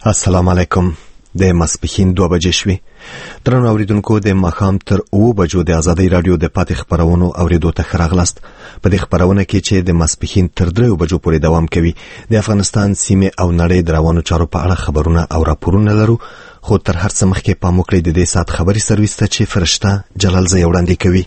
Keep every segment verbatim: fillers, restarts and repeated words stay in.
السلام علیکم. د ماسپښین دوه بجې شوې. درنو اوریدونکو، د ماښام تر اوه بجو د آزادۍ رادیو د پاتې خبرونو اوریدو ته ښه راغلاست. په دې خبرونه کې چې د ماسپښین تر دریو بجو پورې دوام کوي، د افغانستان سیمه او نړۍ د روانو چارو په اړه خبرونه او راپورونه لرو. خو تر هر څه مخکې پام وکړئ د دې سات خبري سرویس ته چې فرشته جلال زی وړاندې کوي.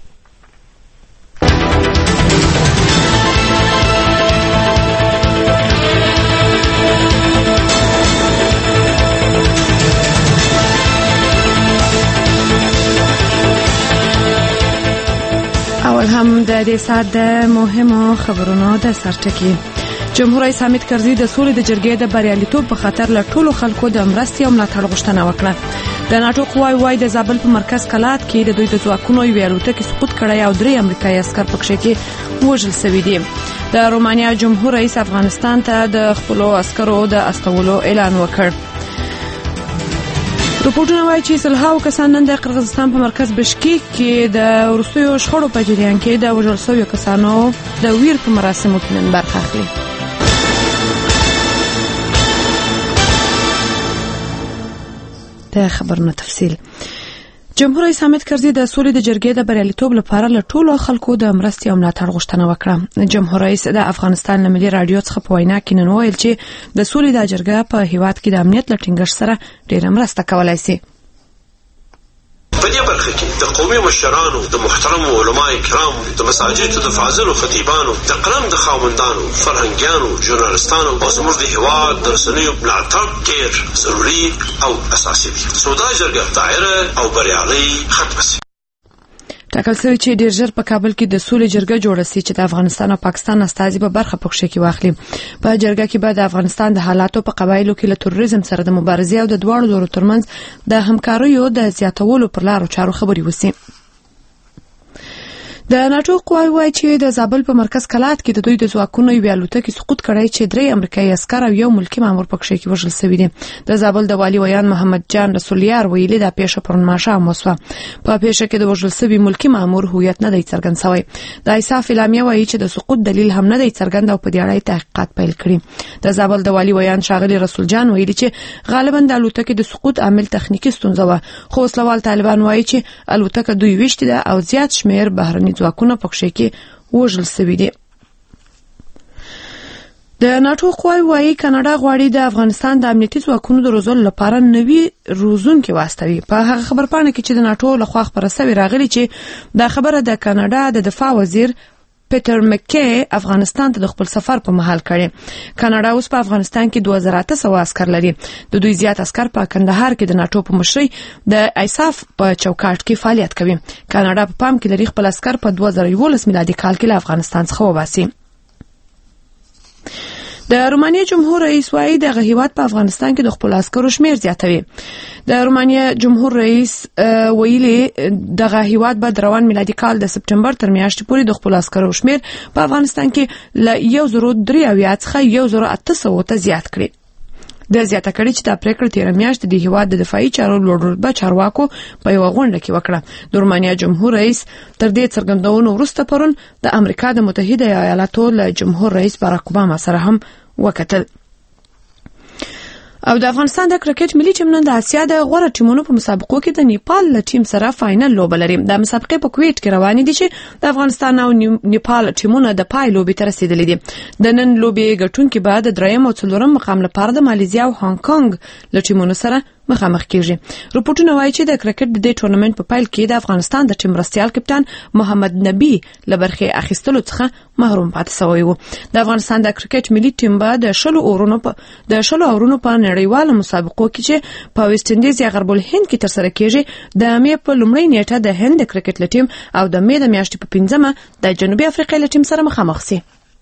اول هم د دې سات د مهمو خبرونو د سرټکی. جمهور رئیس حامد کرزي د سولې د جرګې د بریالیتوب په خاطر له ټولو خلکو د مرستې او ملاتړ غوښتنه وکړه. د ناتو قواوی وای د زابل په مرکز کلات کې د دوی د ځواکونو یو الوتکه سقوط کړی او درې امریکایي عسکر پکښې کې وژل شوي دي. د رومانیا جمهور رئیس افغانستان ته د خپلو عسکرو د استولو اعلان وکړ. رپورټونه وایي چې سلهاو کسان نن د قرغیزستان په مرکز بشکیک کې د وروستیو شخړو په جریان کې د وژل شویو کسانو د ویر په مراسمو کې نن برخه اخلي. د خبرونو تفصیل. جمهور رئیس حامد کرزي د سولې د جرګې د بریالیتوب لپاره له ټولو خلکو د مرستې او ملاتړ غوښتنه وکړه. جمهور رئیس د افغانستان له ملي رادیو څخه په وینا کې نن ویل چې د سولې د جرګې په هیواد کې د امنیت له ټینګښت سره ډېره مرسته کولای شي. په دې برخه کې د قومي مشرانو، د محترمو علماء کرام، د مساجدو د فاضلو خطیبانو، د قلم د خاوندانو، فرهنګیانو، ژورنالستانو او زموږ د هیواد د رسنیو ملاتړ ډېر ضروري او اساسي دی. سودا جرګه دایره او بریالي ختمه شي. ټاکل شوی چې ډیر ژر په کابل کې د سولې جرګه جوړه شي چې د افغانستان او پاکستان استازي په برخه پکښې کې واخلي. په جرګه کې به د افغانستان د حالاتو په قبایلو کې له تروریزم سره د مبارزې او د دواړو لورو ترمنځ د همکاریو د زیاتولو پر لارو چارو خبرې وشي. د ناتو قواوی وایي چې د زابل په مرکز کلات کې د دوی د ځواکونو یو الوتکه سقوط کړی چې درې امریکایي عسکر او یو ملکی مامور پکښې کې وژل شوي دي. د زابل د والي ویان محمد جان رسولیار ویلي دا پیښه پرون ماښام وشوه. په پیښه کې د وژل شوي ملکی مامور هویت نه دی څرګند شوی. د ایساف اعلامیه وایي چې د سقوط دلیل هم نه دی څرګند او په دې اړه تحقیقات پیل کړي. د زابل د والي ویان شاغلي رسول جان ویلي چې غالبا د الوتکې د سقوط عامل تخنیکی ستونزه وه، خو وسلوال طالبان وایي چې الوتکه دوی ویشتې ده او زیات شمیر بهرني ځواکونه پکښې کې وژل شوي دي. د ناتو قواوی وایي کاناډا غواړي د افغانستان د امنیتي ځواکونو د روزلو لپاره نوي روزونکي واستوي. په هغه خبرپاڼه کې چې د ناتو لخوا خپره شوې راغلي چې دا خبره د کاناډا د دفاع وزیر پیټر مکی افغانستان ته د خپل سفر په مهال کړي. کاناډا اوس په افغانستان کې دوه زره اته سوه عسکر لري. د دوی زیات عسکر په کندهار کې د ناتو په مشرۍ د ایساف په چوکاټ کې فعالیت کوي. کاناډا په پام کې لري خپل عسکر په دوه زره یولس میلادي کال کې له افغانستان څخه وباسي. د رومانیا جمهور رئیس وایي دغه هیواد په افغانستان کې د خپل عسکرو شمیر زیاتوي. د رومانیا جمهور رئیس ویلي دغه هیواد به د روان میلادي کال د سپټمبر تر میاشتې پورې د خپل عسکرو شمیر په افغانستان کې له یو زرو درې اویا څخه یو زرو اته سوو ته زیات کړي. د زیاته کړي چې دا پریکړه تیره میاشت د هیواد د دفاعي چارو لوړ رتبه چارواکو په یوه غونډه کې وکړه. د رومانیا جمهور رئیس تر دې څرګندونو وروسته پرون د امریکا د متحده ایالاتو له جمهور رئیس باراک اوباما سره هم وکتل. او د افغانستان د کرکټ ملي ټیم نن د اسیا د غوره ټیمونو په مسابقو کې د نیپال له ټیم سره فاینل لوبه لري. د مسابقې په کویټ کې روانې دي چې د افغانستان او نیپال ټیمونه د پای لوبې ته رسیدلي دي. د نن لوبې ګټونکي به د دریم او څلورم مقام لپاره د مالیزیا او هانګ کانګ له ټیمونو سره مخامخ کیږي. رپورټونه وایي چې د کرکټ د دې ټورنمنت په پیل کې د افغانستان د ټیم مرستیال کپتان محمد نبی له برخې اخیستلو څخه محروم پاتې شوی و. د افغانستان د کرکټ ملي ټیم به د شلو اورونو په د شلو اورونو په نړیوالو مسابقو کې چې په ویسټ انډیز یا غرب الهند کې ترسره کیږي د مې په لومړۍ نیټه د هند د کرکټ ټیم او د مې د میاشتې په پنځمه د جنوبي افریقا ټیم سره مخامخ شي.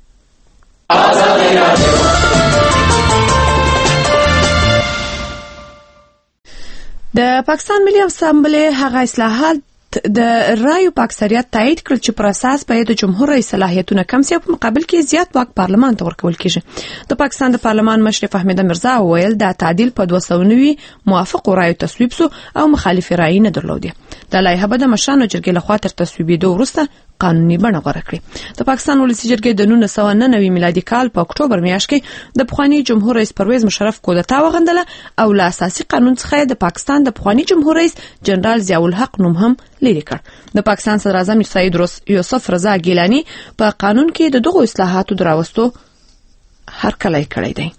د پاکستان ملي اسامبلې هغه اصلاحات د رایو په اکثریت تایید کړل چې پر اساس باید د جمهور رئیس صلاحیتونه کم شي او په مقابل کې زیات واک پارلمان ته ورکول کیږي. د پاکستان د پارلمان مشر فهمید مرزا وویل دا تعدیل په دوه سوه نوي موافق رایو تصویب سو او مخالف رای نه درلودي. د لایحه به د مشرانو جرګې لخوا تر تصویبېدو وروسته قانوني بڼه غوره کړې. د پاکستان ولسي جرګې د نولس سوه نهه نوي میلادي کال په اکتوبر میاشت کې د پخواني جمهور رئیس پرویز مشرف کودتا وغندله او له اساسي قانون څخه د پاکستان د پخواني جمهور رئیس جنرال ضیاء الحق نوم هم لري کړ. د پاکستان صدر اعظم سید یوسف رضا ګیلانی په قانون کې د دغو اصلاحاتو دراوستو هرکلی کړی دی.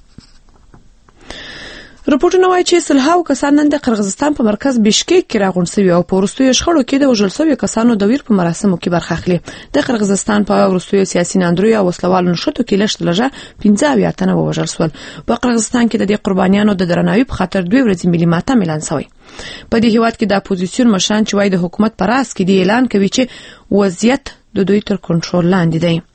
رپورټونه وايي چې سلهاو کسان نن د قرغیزستان په مرکز بشکیک کې راغونډ شوي او په وروستیو شخړو کې د وژل شویو کسانو د ویر په مراسمو کې برخه اخلي. د قرغیزستان په وروستیو سیاسي ناندریو او وسلوالو نشټو کې لږ لږه پنځه اویا تنه ووژل شول. په قرغیزستان کې د دې قربانیانو د درناوي په خاطر دوه ورځې ملي ماتم اعلان شوی. په دې هیواد کې د اپوزیسیون مشران چې وايي د حکومت پر راس کې دی اعلان کوي چې وضعیت د دوی تر کنټرول لاندې دی.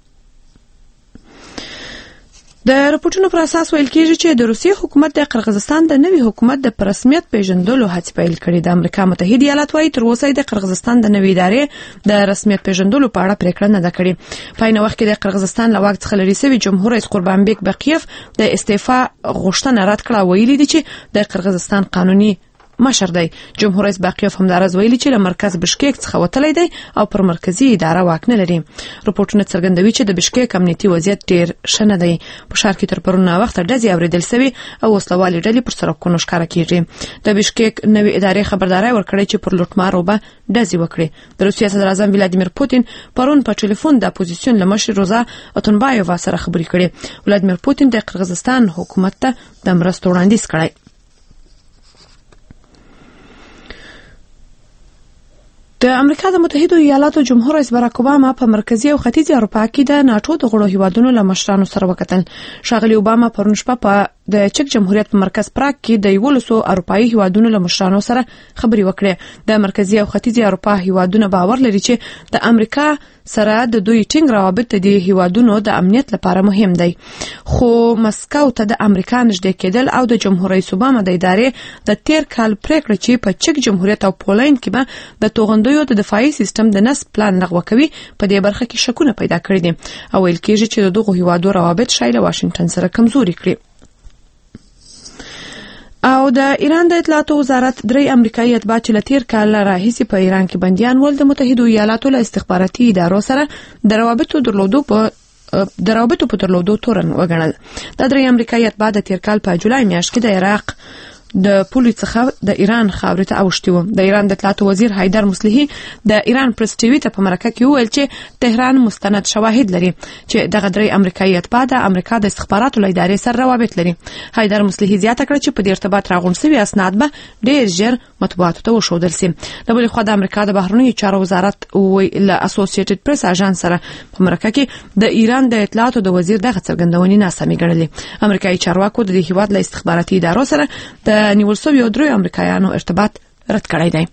د رپورټونو پر اساس ویل کېږي چې د روسیې حکومت د قرغیزستان د نوي حکومت د رسمیت پیژندلو هڅې پیل کړې. د امریکا متحده ایالات وايي تر اوسه د قرغیزستان د نوي ادارې د رسمیت پیژندلو په اړه پریکړه نه ده کړې. په عین وخت کې د قرغیزستان له واک څخه لرې شوی جمهور رئیس قربانبek بقیف د استعفا غوښتنه رد کړه. ویلي دي چې د قرغیزستان قانوني مشر دی. جمهور رئیس باقیف هم دراز ویلي چې له مرکز بشکیک څخه وتلی دی او پر مرکزی اداره واک نه لري. رپورټونه څرګندوي چې د بشکیک امنیتي وضعیت ډیر ښه نه دی. په ښار کې تر پرون وخت ډزې اوریدل شوې او وسلوالې ډلې پر سړکونو ښکاره کیږي. د بشکیک نوې ادارې خبرداري ورکړې چې پر لوټمارو به ډزې وکړي. د روسیې صدر اعظم ولادیمیر پوتین پرون په ټلیفون د اپوزیسیون له مشر روزا اتونبایووا سره خبرې کړې. ولادیمیر پوتین د قرغیزستان حکومت ته د مرستو وړاندیز کړی. د امریکا د متحده ایالاتو جمهور رئیس باراک اوباما په مرکزی او ختیځی اروپا کې د ناتو د غړو هیوادونو له مشرانو سره وکتل. ښاغلي اوباما پرون شپه په د چک جمهوریت په مرکز پراګ کې د یولسو اروپایي هیوادونو له مشرانو سره خبرې وکړې. د مرکزی او ختیځی اروپا هیوادونه باور لري چې د امریکا سره د دوی ټینګ روابط د هیوادونو د امنیت لپاره مهم دی. خو مسکو ته د امریکا نږدې کېدل او د جمهور رئیس اوباما د ادارې د تیر کال پریکړه چې په چک جمهوریت او پولند کې به د توغندیو د دفاعي سیستم د نصب پلان لغوه کوي په دې برخه کې شکونه پیدا کړي دي او ویل کېږي چې دغه هیوادو روابط شاید له واشنگټن سره کمزوري کړي. او د ایران د اطلاعاتو وزارت درې امریکایي اتباع چې له تیر کال راهیسې په ایران کې بندیان ول د متحده ایالاتو له استخباراتي ادارو سره د روابطو درلودو په د روابطو په درلودو تورن وګڼل. د درې امریکایي اتباع د تیر کال په جولای میاشت کې د عراق د پولیس څخه د ایران خاورې ته اوښتي وو. د ایران د اطلاعاتو وزیر حیدر مصلحي د ایران پریس ټي وي ته په مرکه کې وویل چې تهران مستند شواهد لري چې دغه درې امریکایي اتباع د امریکا د استخباراتو له ادارې سره روابط لري. حیدر مصلحي زیاته کړه چې په دې ارتباط راغونډ شوي اسناد به ډېر ژر مطبوعاتو ته وښودل شي. د بلې خوا د امریکا د بهرنیو چارو وزارت له اسوسییټډ پریس اژانس سره په مرکه کې د ایران د اطلاعاتو د وزیر دغه څرګندونې ناسمې ګڼلې. امریکایي چارواکو د دې هیواد له استخباراتي ادارو سره د نیول شویو درې امریکایانو ارتباط رد کړی دی.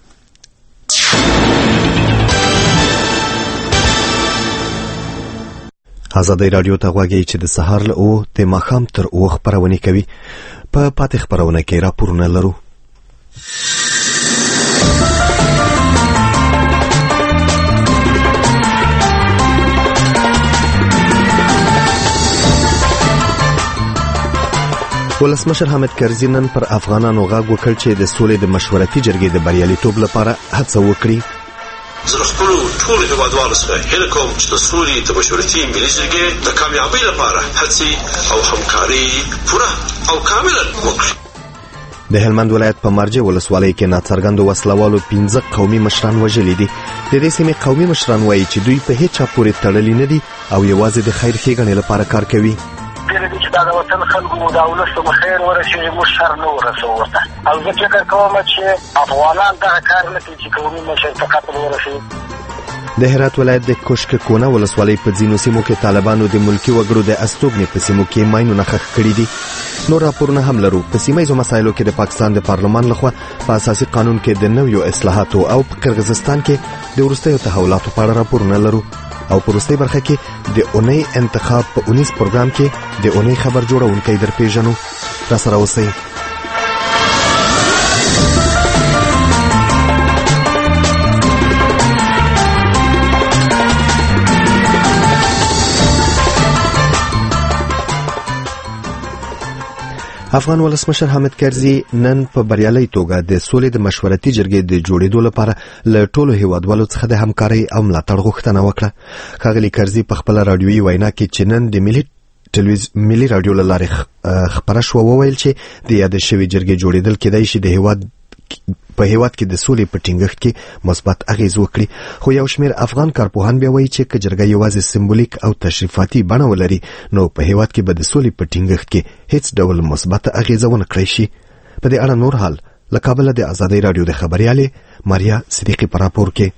ازادي رادیو ته غواړي چې د سهار له او د ماښام تر او خبرونه کوي. په پاتې خبرونه کې راپورونه لرو. ولسمشر حامد کرزي نن پر افغانانو غږ وکړ چې د سولې د مشورتي جرګې د بریالیتوب لپاره هڅه وکړي. زه خپل ټول هیوادوالو سره هیله کوم چې د سولې د مشورتي ملي جرګې د کامیابی لپاره هڅې او همکاري پوره او کامله وکړي. د هلمند ولایت په مرجع ولسوالۍ کې ناڅرګندو وسلوالو پنځه قومي مشران وژلي دي. د دې سیمې قومي مشران وایي چې دوی په هیڅ چا پورې تړلي نه دي او یوازې د خیر ښېګڼې لپاره کار کوي. دې چې دا د وطن خلکو د اولس په خیر ورسېږي موږ سر نه ورسو ورته او زه فکر کوم چې افغانان دغه کار نه کوي چې قومي مشر ته قتل ورسوي. د هرات ولایت د کوشک کونه ولسوالۍ په ځینو سیمو کې طالبانو د ملکی وګړو د استوګنې په سیمو کې ماینونه ښخ کړي دي. نور راپورونه هم لرو. په سیمه ییزو مسایلو کې د پاکستان د پارلمان لخوا په اساسي قانون کې د نویو اصلاحاتو او په قرغیزستان کې د وروستیو تحولاتو په اړه راپورونه لرو. او په وروستۍ برخه کې د اونۍ انتخاب په اونیز پروګرام کې د اونۍ خبر جوړونکی در پیژنو. را سره اوسئ. افغان ولسمشر حامد کرزي نن په بریالي توګه د سولې د مشورتي جرګې د جوړېدو لپاره له ټولو هیوادوالو څخه د همکارۍ او ملاتړ غوښتنه وکړه. ښاغلي کرزي په خپل رادیویي وینا کې چې نن د ملي ټلویزیون ملي رادیو له لارې خبره شوه وویل چې د یاد شوی جرګې جوړېدل کېدای شي د هیواد په هیواد کې د سولې په ټینګښت کې مثبت اغیز وکړي. خو یو شمېر افغان کارپوهان بیا وایي چې که جرګه یوازې سمبولیک او تشریفاتي بڼه ولري نو په هیواد کې به د سولې په ټینګښت کې هیڅ ډول مثبت اغیز ونه کړی شي. په دې اړه نور حال له کابل د آزادۍ رادیو د خبريالې ماریا صدیقی په راپور کې.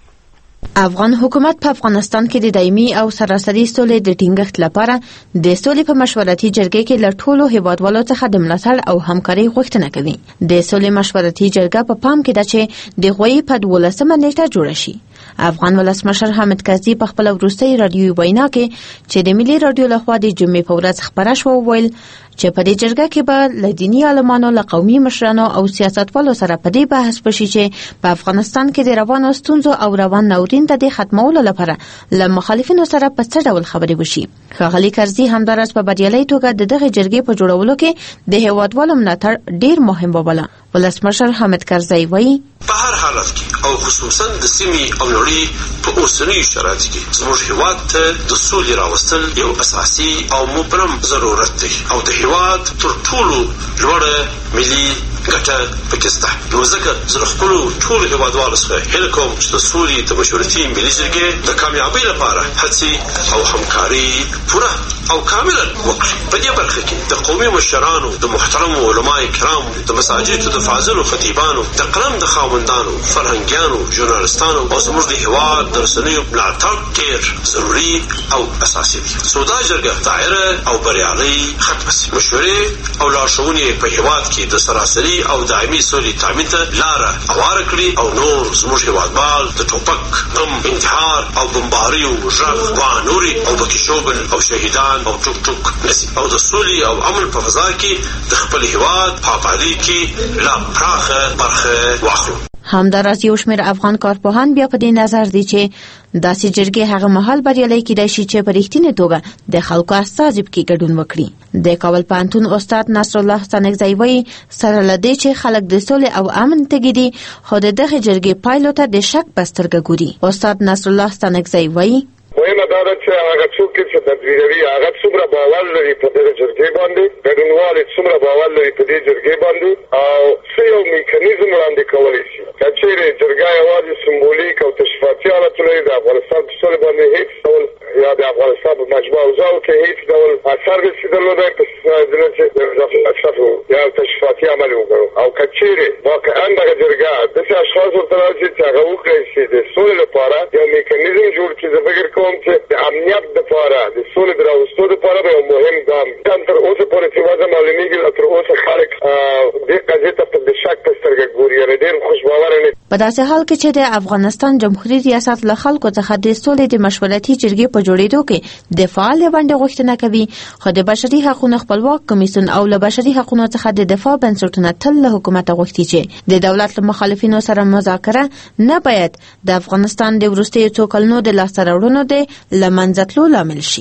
افغان حکومت په افغانستان کې د دایمي او سراسري سولې د ټینګښت لپاره د سولې په مشورتي جرګې کې له ټولو هیوادوالو څخه د ملاتړ او همکارۍ غوښتنه کوي. د سولې مشورتي جرګه په پام کې ده چې د غوي په دولسمه نیټه جوړه شي. افغان ولسمشر حامد کرزي په خپل وروستي رادیوي وینا کې چې د ملي رادیو لخوا د جمعې په ورځ خبره شوه ویل چې په دې جرګه کې به له دیني عالمانو له قومي مشرانو او سیاستوالو سره په دې بحث وشي چې په افغانستان کې د روانو ستونزو او روان ناورین د ختمولو لپاره له مخالفینو سره په څه ډول خبرې وشي. ښاغلي کرزي همدارس په بریالي توګه د دغه جرګې په جوړولو کې د هیوادوالو ملاتړ ډیر مهم وباله. ولسمشر حامد کرزي وایي په هر حالت کې او خصوصا د سیمې او نړۍ په اوسنیو شرایطو کې زموږ هیواد ته د سولې راوستل یو اساسي او مبرم ضرورت دی او د هیواد تر ټولو لوړه ملي ګټه پکې شته. نو ځکه زه خپلو ټولو هیوادوالو څخه هیله کوم چې د سولې د مشورتي ملي جرګې د کامیابۍ لپاره هڅې او همکاري پوره او کاملا وکړي. په دې برخه کې د قومي مشرانو د محترمو علماء کرامو د مساجدو د فاضلو خطیبانو د قلم د خاوندانو فرهنګیانو ژورنالستانو او زموږ د هیواد د رسنیو ملاتړ ډېر ضروري او اساسي دی. څو دا جرګه دایره او بریالۍ ختمه شي. مشورې او لارښوونې په هیواد کې د سراسري او دایمي سولې تامین ته لاره هواره کړي او نور زموږ هیوادوال د ټوپک بم انتحار او بمباریو غږ وانوري او پکې شوبل او شهیدان او ټوک ټوک نسی او د سولې او امن په فضا کې د خپل هیواد په آبادۍ کې لا پراخه برخه واخلو. همداراز یو شمېر افغان کارپوهان بیا په دې نظر دي چې داسې جرګې هغه مهال بریالۍ کېدای شي چې په رښتینې توګه د خلکو استازي پکې ګډون وکړي. د کابل پوهنتون استاد نصر الله ستانکزی وایي سره له دې چې خلک د سولې او امن تږي دي خو د دغه جرګې پایلو ته د شک په سترګه ګوري. استاد نصر الله ستانکزی وایي ویمه دا ده چې هغه څوک چې تدبیروي هغه څومره باور لري په دغه جرګې باندې ګډونوال څومره باور لري په دې جرګې باندې او څه یو میکانیزم وړاندې کولی شي. که چیرې جرګه یوازې سمبولیک او تشریفاتي حالت لري د افغانستان په سولې باندې هیڅ ډول یا د افغانستان په مجموعه اوضاعو کې هیڅ ډول اثر نشي درلودی په ځینې چې اضافي یا تشریفاتي عمل وکړو او که چیرې واقعا دغه جرګه داسې اشخاص ورته راشي چې هغه وکړی شي د سولې لپاره یو میکانیزم جوړ کړي. زه فکر کوم چې د امنیت لپاره د سولې د راوستو لپاره به یو مهم ګام تر اوسه پورې چې وضع معلومیږي تر اوسه خلک دې قضیې ته په شک په سترګه ګوري یعنې ډېر خوشباوره نه. په داسې حال کې چې د افغانستان جمهوریت ریاست له خلکو څخه د سولې د مشورتي جرګې په جوړېدو کې د فعال ونډې غوښتنه کوي خو د بشري حقوقو خپلواک کمیسیون او له بشري حقوقو څخه د دفاع بنسټونه تل له حکومت غوښتي چې د دولت له مخالفینو سره مذاکره نه باید د افغانستان د وروستیو څو کلونو د لاسته راوړنو د له منځه تلو لامل شي.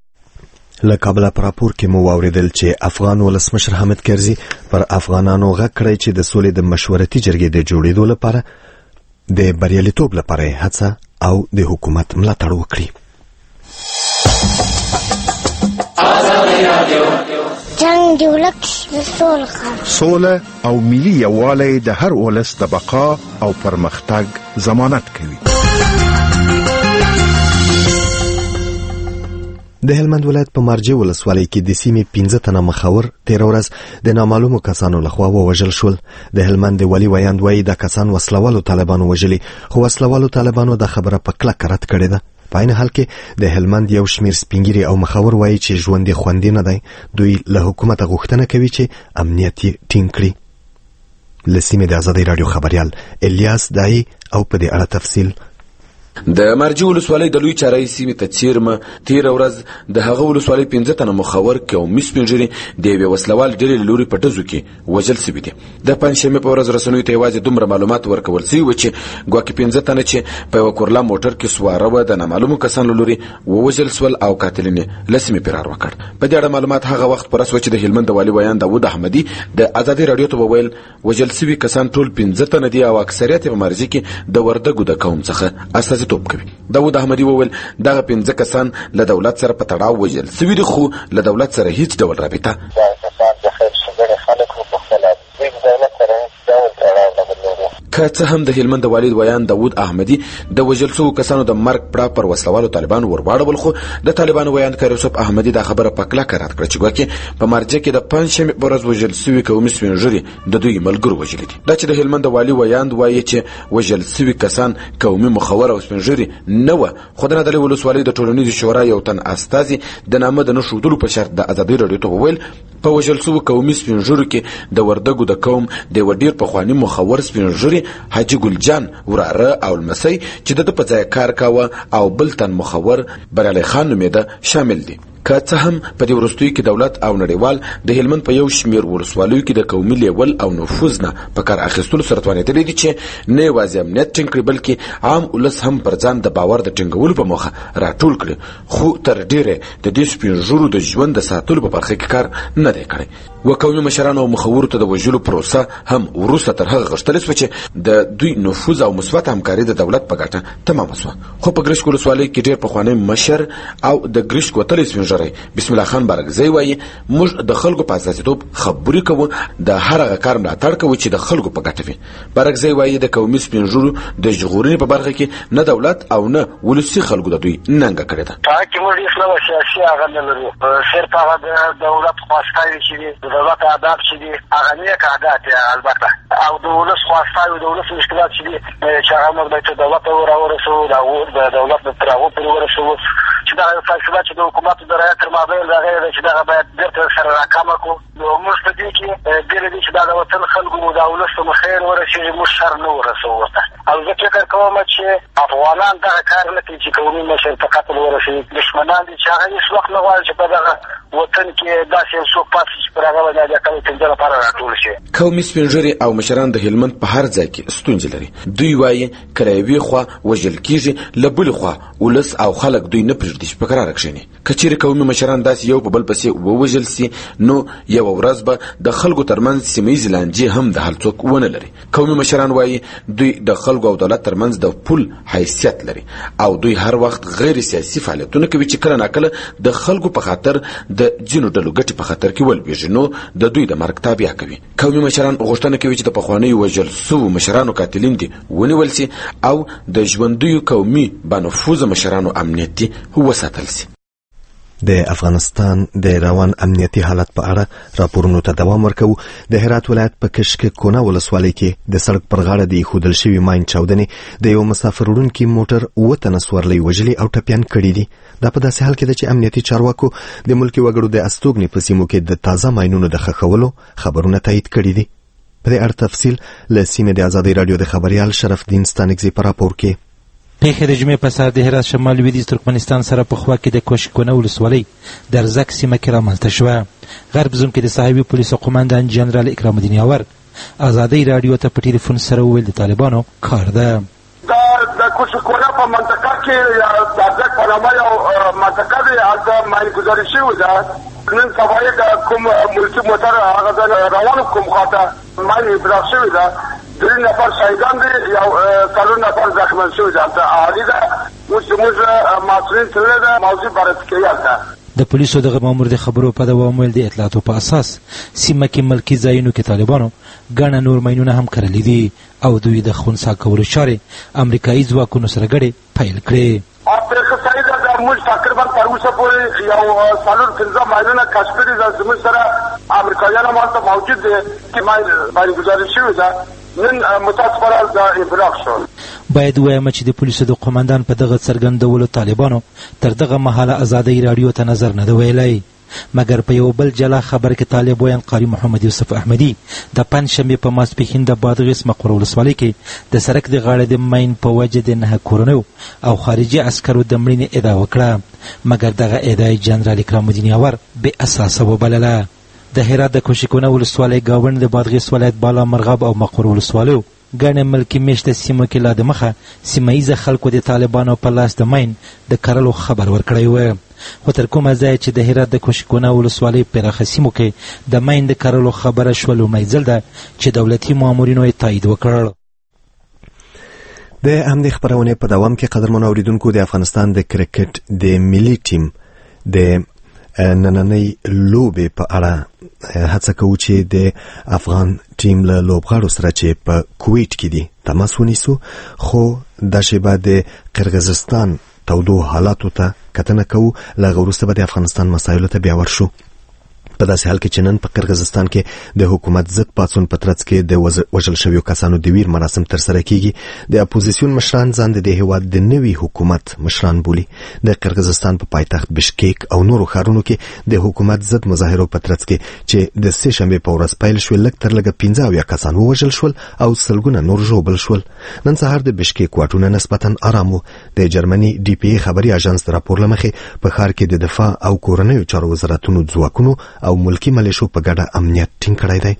له کابل په راپور کې مو واوریدل چې افغان ولسمشر حامد کرزي پر افغانانو غږ کړی چې د سولې د مشورتي جرګې د جوړېدو لپاره د بریالیتوب لپاره هڅه او د حکومت ملاتړ وکړي. جنگ دی ولک سوله سوله او ملي یووالی د هر ولس د بقا او پرمختګ ضمانت کوي. د هلمند ولایت په مارجه ولسوالۍ کې د سیمې پنځه تنه مخاور تیر ورځ د نامعلومو کسانو لخوا ووژل شول. د هلمند ولي ویاند وایي د کسان وسلوالو طالبانو وژلي خو وسلوالو طالبانو د خبره په کلک رد کړې ده. په عین حال کې د هلمند یو شمیر سپینګیري او مخاور وایي چې ژوند یې خوندي نه دی. دوی له حکومت غوښتنه کوي چې امنیت یې ټینګ کړي. له سیمې د آزادۍ راډیو خبریال الیاس دای او په دې اړه تفصیل د مرجي ولسوالۍ د لوی چارای سیمې ته چیرمه تیر ورځ د هغه ولسوالۍ پنځه تنه مخور قومي سپینږیري د یوې وسلوال ډلې له لوري په ډزو کې وژل شوي دي. د پنجشنبې په ورځ رسنیو ته یوازې دومره معلومات ورکول شوي وو چې ګواکې پنځه تنه چې په یوه کورلا موټر کې سواره وه د نامعلومو کسانو له لوري ووژل سول او قاتلین یې له سیمې فرار وکړ. په دې اړه معلومات هغه وخت پوره سوه چې د هلمند د والي ویان داود احمدي د ازادي راډیو ته وویل وژل شوي کسان ټول پنځه تنه دي او اکثریت یې په مرجي کې د وردګو د قوم څخه استازیتوب کوي. داود احمدي وویل دغه پنځه کسان له دولت سره په تړاو وژل شوي دي خو له دولت سره هیڅ ډول رابطه که څه هم د هلمند د والي ویان داود احمدي د وژل شوو کسانو د مرګ پړه پر وسلوالو طالبانو ورواړول خو د طالبانو ویان کار یوسف احمدي دا خبره په کلکه رد کړه چې ګواکې په مرجه کې د پنجشنبې په ورځ وژل شوي قومي سپینږیري د دوی ملګرو وژلي دي. دا چې د هلمند د والي ویان وایي چې وژل شوي کسان قومي مخور او سپینږیري نه وه خو د نادعلي ولسوالۍ د ټولنیزې شورا یو تن استازي د نامه د نه ښودلو په شرط د ازادۍ راډیو ته وویل په وژل شوو قومي سپینږیرو کې د وردګو د قوم د یوه ډېر پخواني مخور سپینږیري حاجي ګلجان وراره او لمسی چې د ده په ځای کار کاوه او بل تن مخور بریالی خان نومېده شامل دي. که څه هم په دې وروستیو کې دولت او نړیوال د هلمند په یو شمېر ولسوالیو کې د قومي لیول او نفوذ نه په کار اخیستلو سره توانېدلی دي چې نه یوازې امنیت ټینګ کړي بلکې عام ولس هم پر ځان د باور د ټینګولو په موخه راټول کړي خو تر ډېره د دې سپینږیرو د ژوند د ساتلو په برخه کې کار نه دی کړی. و قومي مشرانو او مخورو ته د وژلو پروسه هم وروسته تر هغه غښتلې سوه چې د دوی نفوذ او مثبت همکاري د دولت په ګټه تمامه سوه. خو په ګرشک ولسوالۍ کې ډېر پخوانی مشر او د ګرشک وتلی سپینږیری بسم الله خان بارګزی وایي موږ د خلکو په اساسیتوب خبرې کوو د هر هغه کار ملاتړ کوو چې د خلکو په ګټه وي. بارګزی وایي د قومي سپینږیرو د ژغورنې په برخه کې نه دولت او نه ولسي خلکو د دوی ننګه کړې ده. تاکي موږ هیڅ نوع سیاسي هغه نه لرو صرف هغه د دولت خواستاوي چې دي د دولت اهداف چې دي هغه نیک اهداف دي البته او د ولس خواستاوي د ولس مشکلات چې دي چې هغه موږ د دولت ورسوو د دولت تر هغو پورې ورسوو چې دا فیصله چې د حکومت د رعایت تر مابین د هغې ده چې دغه باید بېرته سره راکمه کړو. نو موږ په دې کې ډېره دي چې دا د وطن خلکو مو دا ولس ته مو خیر ورسېږي موږ شر نه ورسوو ورته او زه فکر کوم چې افغانان دغه کار نه کوي چې قومي مشر ته قتل ورسوي. دښمنان دي چې هغه هېڅ وخت نه غواړي چې په دغه وطن کې داسې یو څوک پاتې شي چې پر هغه باندې د کلي پنځه لپاره راټول شي. قومي سپینږیري او مشران د هلمند په هر ځای کې ستونزې لري. دوی وایي که له یوې خوا وژل کېږي له بلې خوا ولس او خلک دوی نه پرېږدي چې په کراره کښېني. که چیرې قومي مشران داسې یو په بل پسې ووژل سي نو یوه ورځ به د خلکو ترمنځ سیمه ییزې لانجې هم د حل څوک ونه لري. قومي مشران وایي دوی د خلکو او دولت ترمنځ د پل حیثیت لري او دوی هر وخت غیر سیاسي فعالیتونه کوي چې کله ناکله د خلکو په خاطر د ځینو ډلو ګټې په خطر کې ولویږي نو د دوی د مرګ تابع کوي. قومي مشران غوښتنه کوي چې د پخوانیو وژل سوو مشرانو قاتلین دي ونیول سي او د ژوندیو قومي بانفوذه مشرانو امنیت دي وساتل سي. د افغانستان د روان امنیتي حالت په اړه راپورونو ته دوام ورکوو. د هرات ولایت په کشک کونه ولسوالۍ کې د سړک پر غاړه د ایښودل شوي ماین چاودنې د یو مسافر وړونکي موټر اووه تنه سورلۍ وژلي او ټپیان کړي دي. دا په داسې حال کې ده چې امنیتي چارواکو د ملکي وګړو د استوګنې په سیمو کې د تازه ماینونو د ښخولو خبرونه تایید کړي دي. په دې اړه تفصیل له سیمې د ازادۍ راډیو د خبریال شرفدین ستانکزي په راپور کې. پیښې د جمعې په سهار د هرات شمال لویدیځ ترکمنستان سره په خوا کې د کوشکونه ولسوالۍ د ارزک سیمه کې رامنځته شوه. غرب زوم کې د صحابي پولیسو قومندان جنرال اکرام الدین یاور ازادۍ راډیو ته په ټلیفون سره وویل د طالبانو کار ده. دا د کوشکونه په منطقه کې د ارزک په نامه یو منطقه ده هلته ماین ګذاري شوې ده. نن سبا یې د کوم ملکي موټر هغه روانو کوم خواته ماین ابراق شوې ده. درې نفر شهیدان دي یو څلور نفر زخمیان شوي دي. هلته اهالي ده اوس زموږ مسؤلین تللي ده موضوع بررسي کوي. هلته د پولیسو دغه مامور د خبرو په دوام ویل د اطلاعاتو په اساس سیمه کې ملکي ځایونو کې طالبانو ګڼه نور ماینونه هم کرلي دي او دوی د خنثی کولو چارې امریکایي ځواکونو سره ګډې پیل کړې. پرېښه صحیح ده د موږ تقریبا تر اوسه پورې یو څلور پنځه ماینونه کشف کړي ده. زموږ سره امریکایان هم هلته موجود دي چې ماین ګذاري شوې ده. نن متاسفانه د ابراق شول. باید ووایم چې د پولیسو د قومندان په دغه څرګندولو طالبانو تر دغه مهاله ازادۍ راډیو ته نظر نه دی ویلی. مګر په یو بل جلا خبر کې طالب ویان قاری محمد یوسف احمدي د پنجشنبې په ماسپښین د بادغیس مقر ولسوالۍ کې د سړک د غاړې د ماین په وجه د نهه کورنیو او خارجي عسکرو د مړینې ادعا وکړه، مګر دغه ادعا جنرال اکرام الدین یاور بې اساسه وبلله. د هرات د کوشکونه ولسوالۍ ګاونډ د بادغیس ولایت بالا مرغاب او مقر ولسوالیو ګڼې ملکي میشته سیمو کې لا د مخه سیمه ییزه خلکو د طالبانو په لاس د ماین د کرلو خبر ورکړی و. خو تر کومه ځایه چې د هرات د کوشکونه ولسوالۍ پراخه سیمو کې د ماین د کرلو خبره شوه، لومړی ځل ده چې دولتي مامورینو یې تایید وکړ. د همدې خپرونې په دوام کې قدرمنو اوریدونکو د افغانستان د کرکټ د ملي ټیم د نننۍ لوبې په اړه هڅه کوو چې د افغان ټیم له لوبغاړو سره چې په کویټ کې دي تماس ونیسو، خو دا شیبه د قرغیزستان تودو حالاتو ته کتنه کوو. له هغه وروسته به د افغانستان مسایلو ته بیا ورشو. په داسې حال کې چې نن په قرغیزستان کې د حکومت ضد پاڅون په ترڅ کې د وژل شویو کسانو د ویر مراسم ترسره کیږي. د اپوزیسیون مشران ځان د دې هیواد د نوي حکومت مشران بولي. د قرغیزستان په پایتخت بشکیک او نورو ښارونو کې د حکومت ضد مظاهرو په ترڅ کې چې د سه شنبې په ورځ پیل شول، لږ تر لږه پنځه اویا کسان ووژل شول او سلګونه نور ژوبل شول. نن سهار د بشکیک واټونه نسبتا آرام وو. د جرمني ډي پی ای خبري اژانس د راپور له مخې په ښار کې د دفاع او کورنیو چارو وزارتونو ځواکونو او ملکی ملیشو په ګډه امنیت ټینګ کړی دی.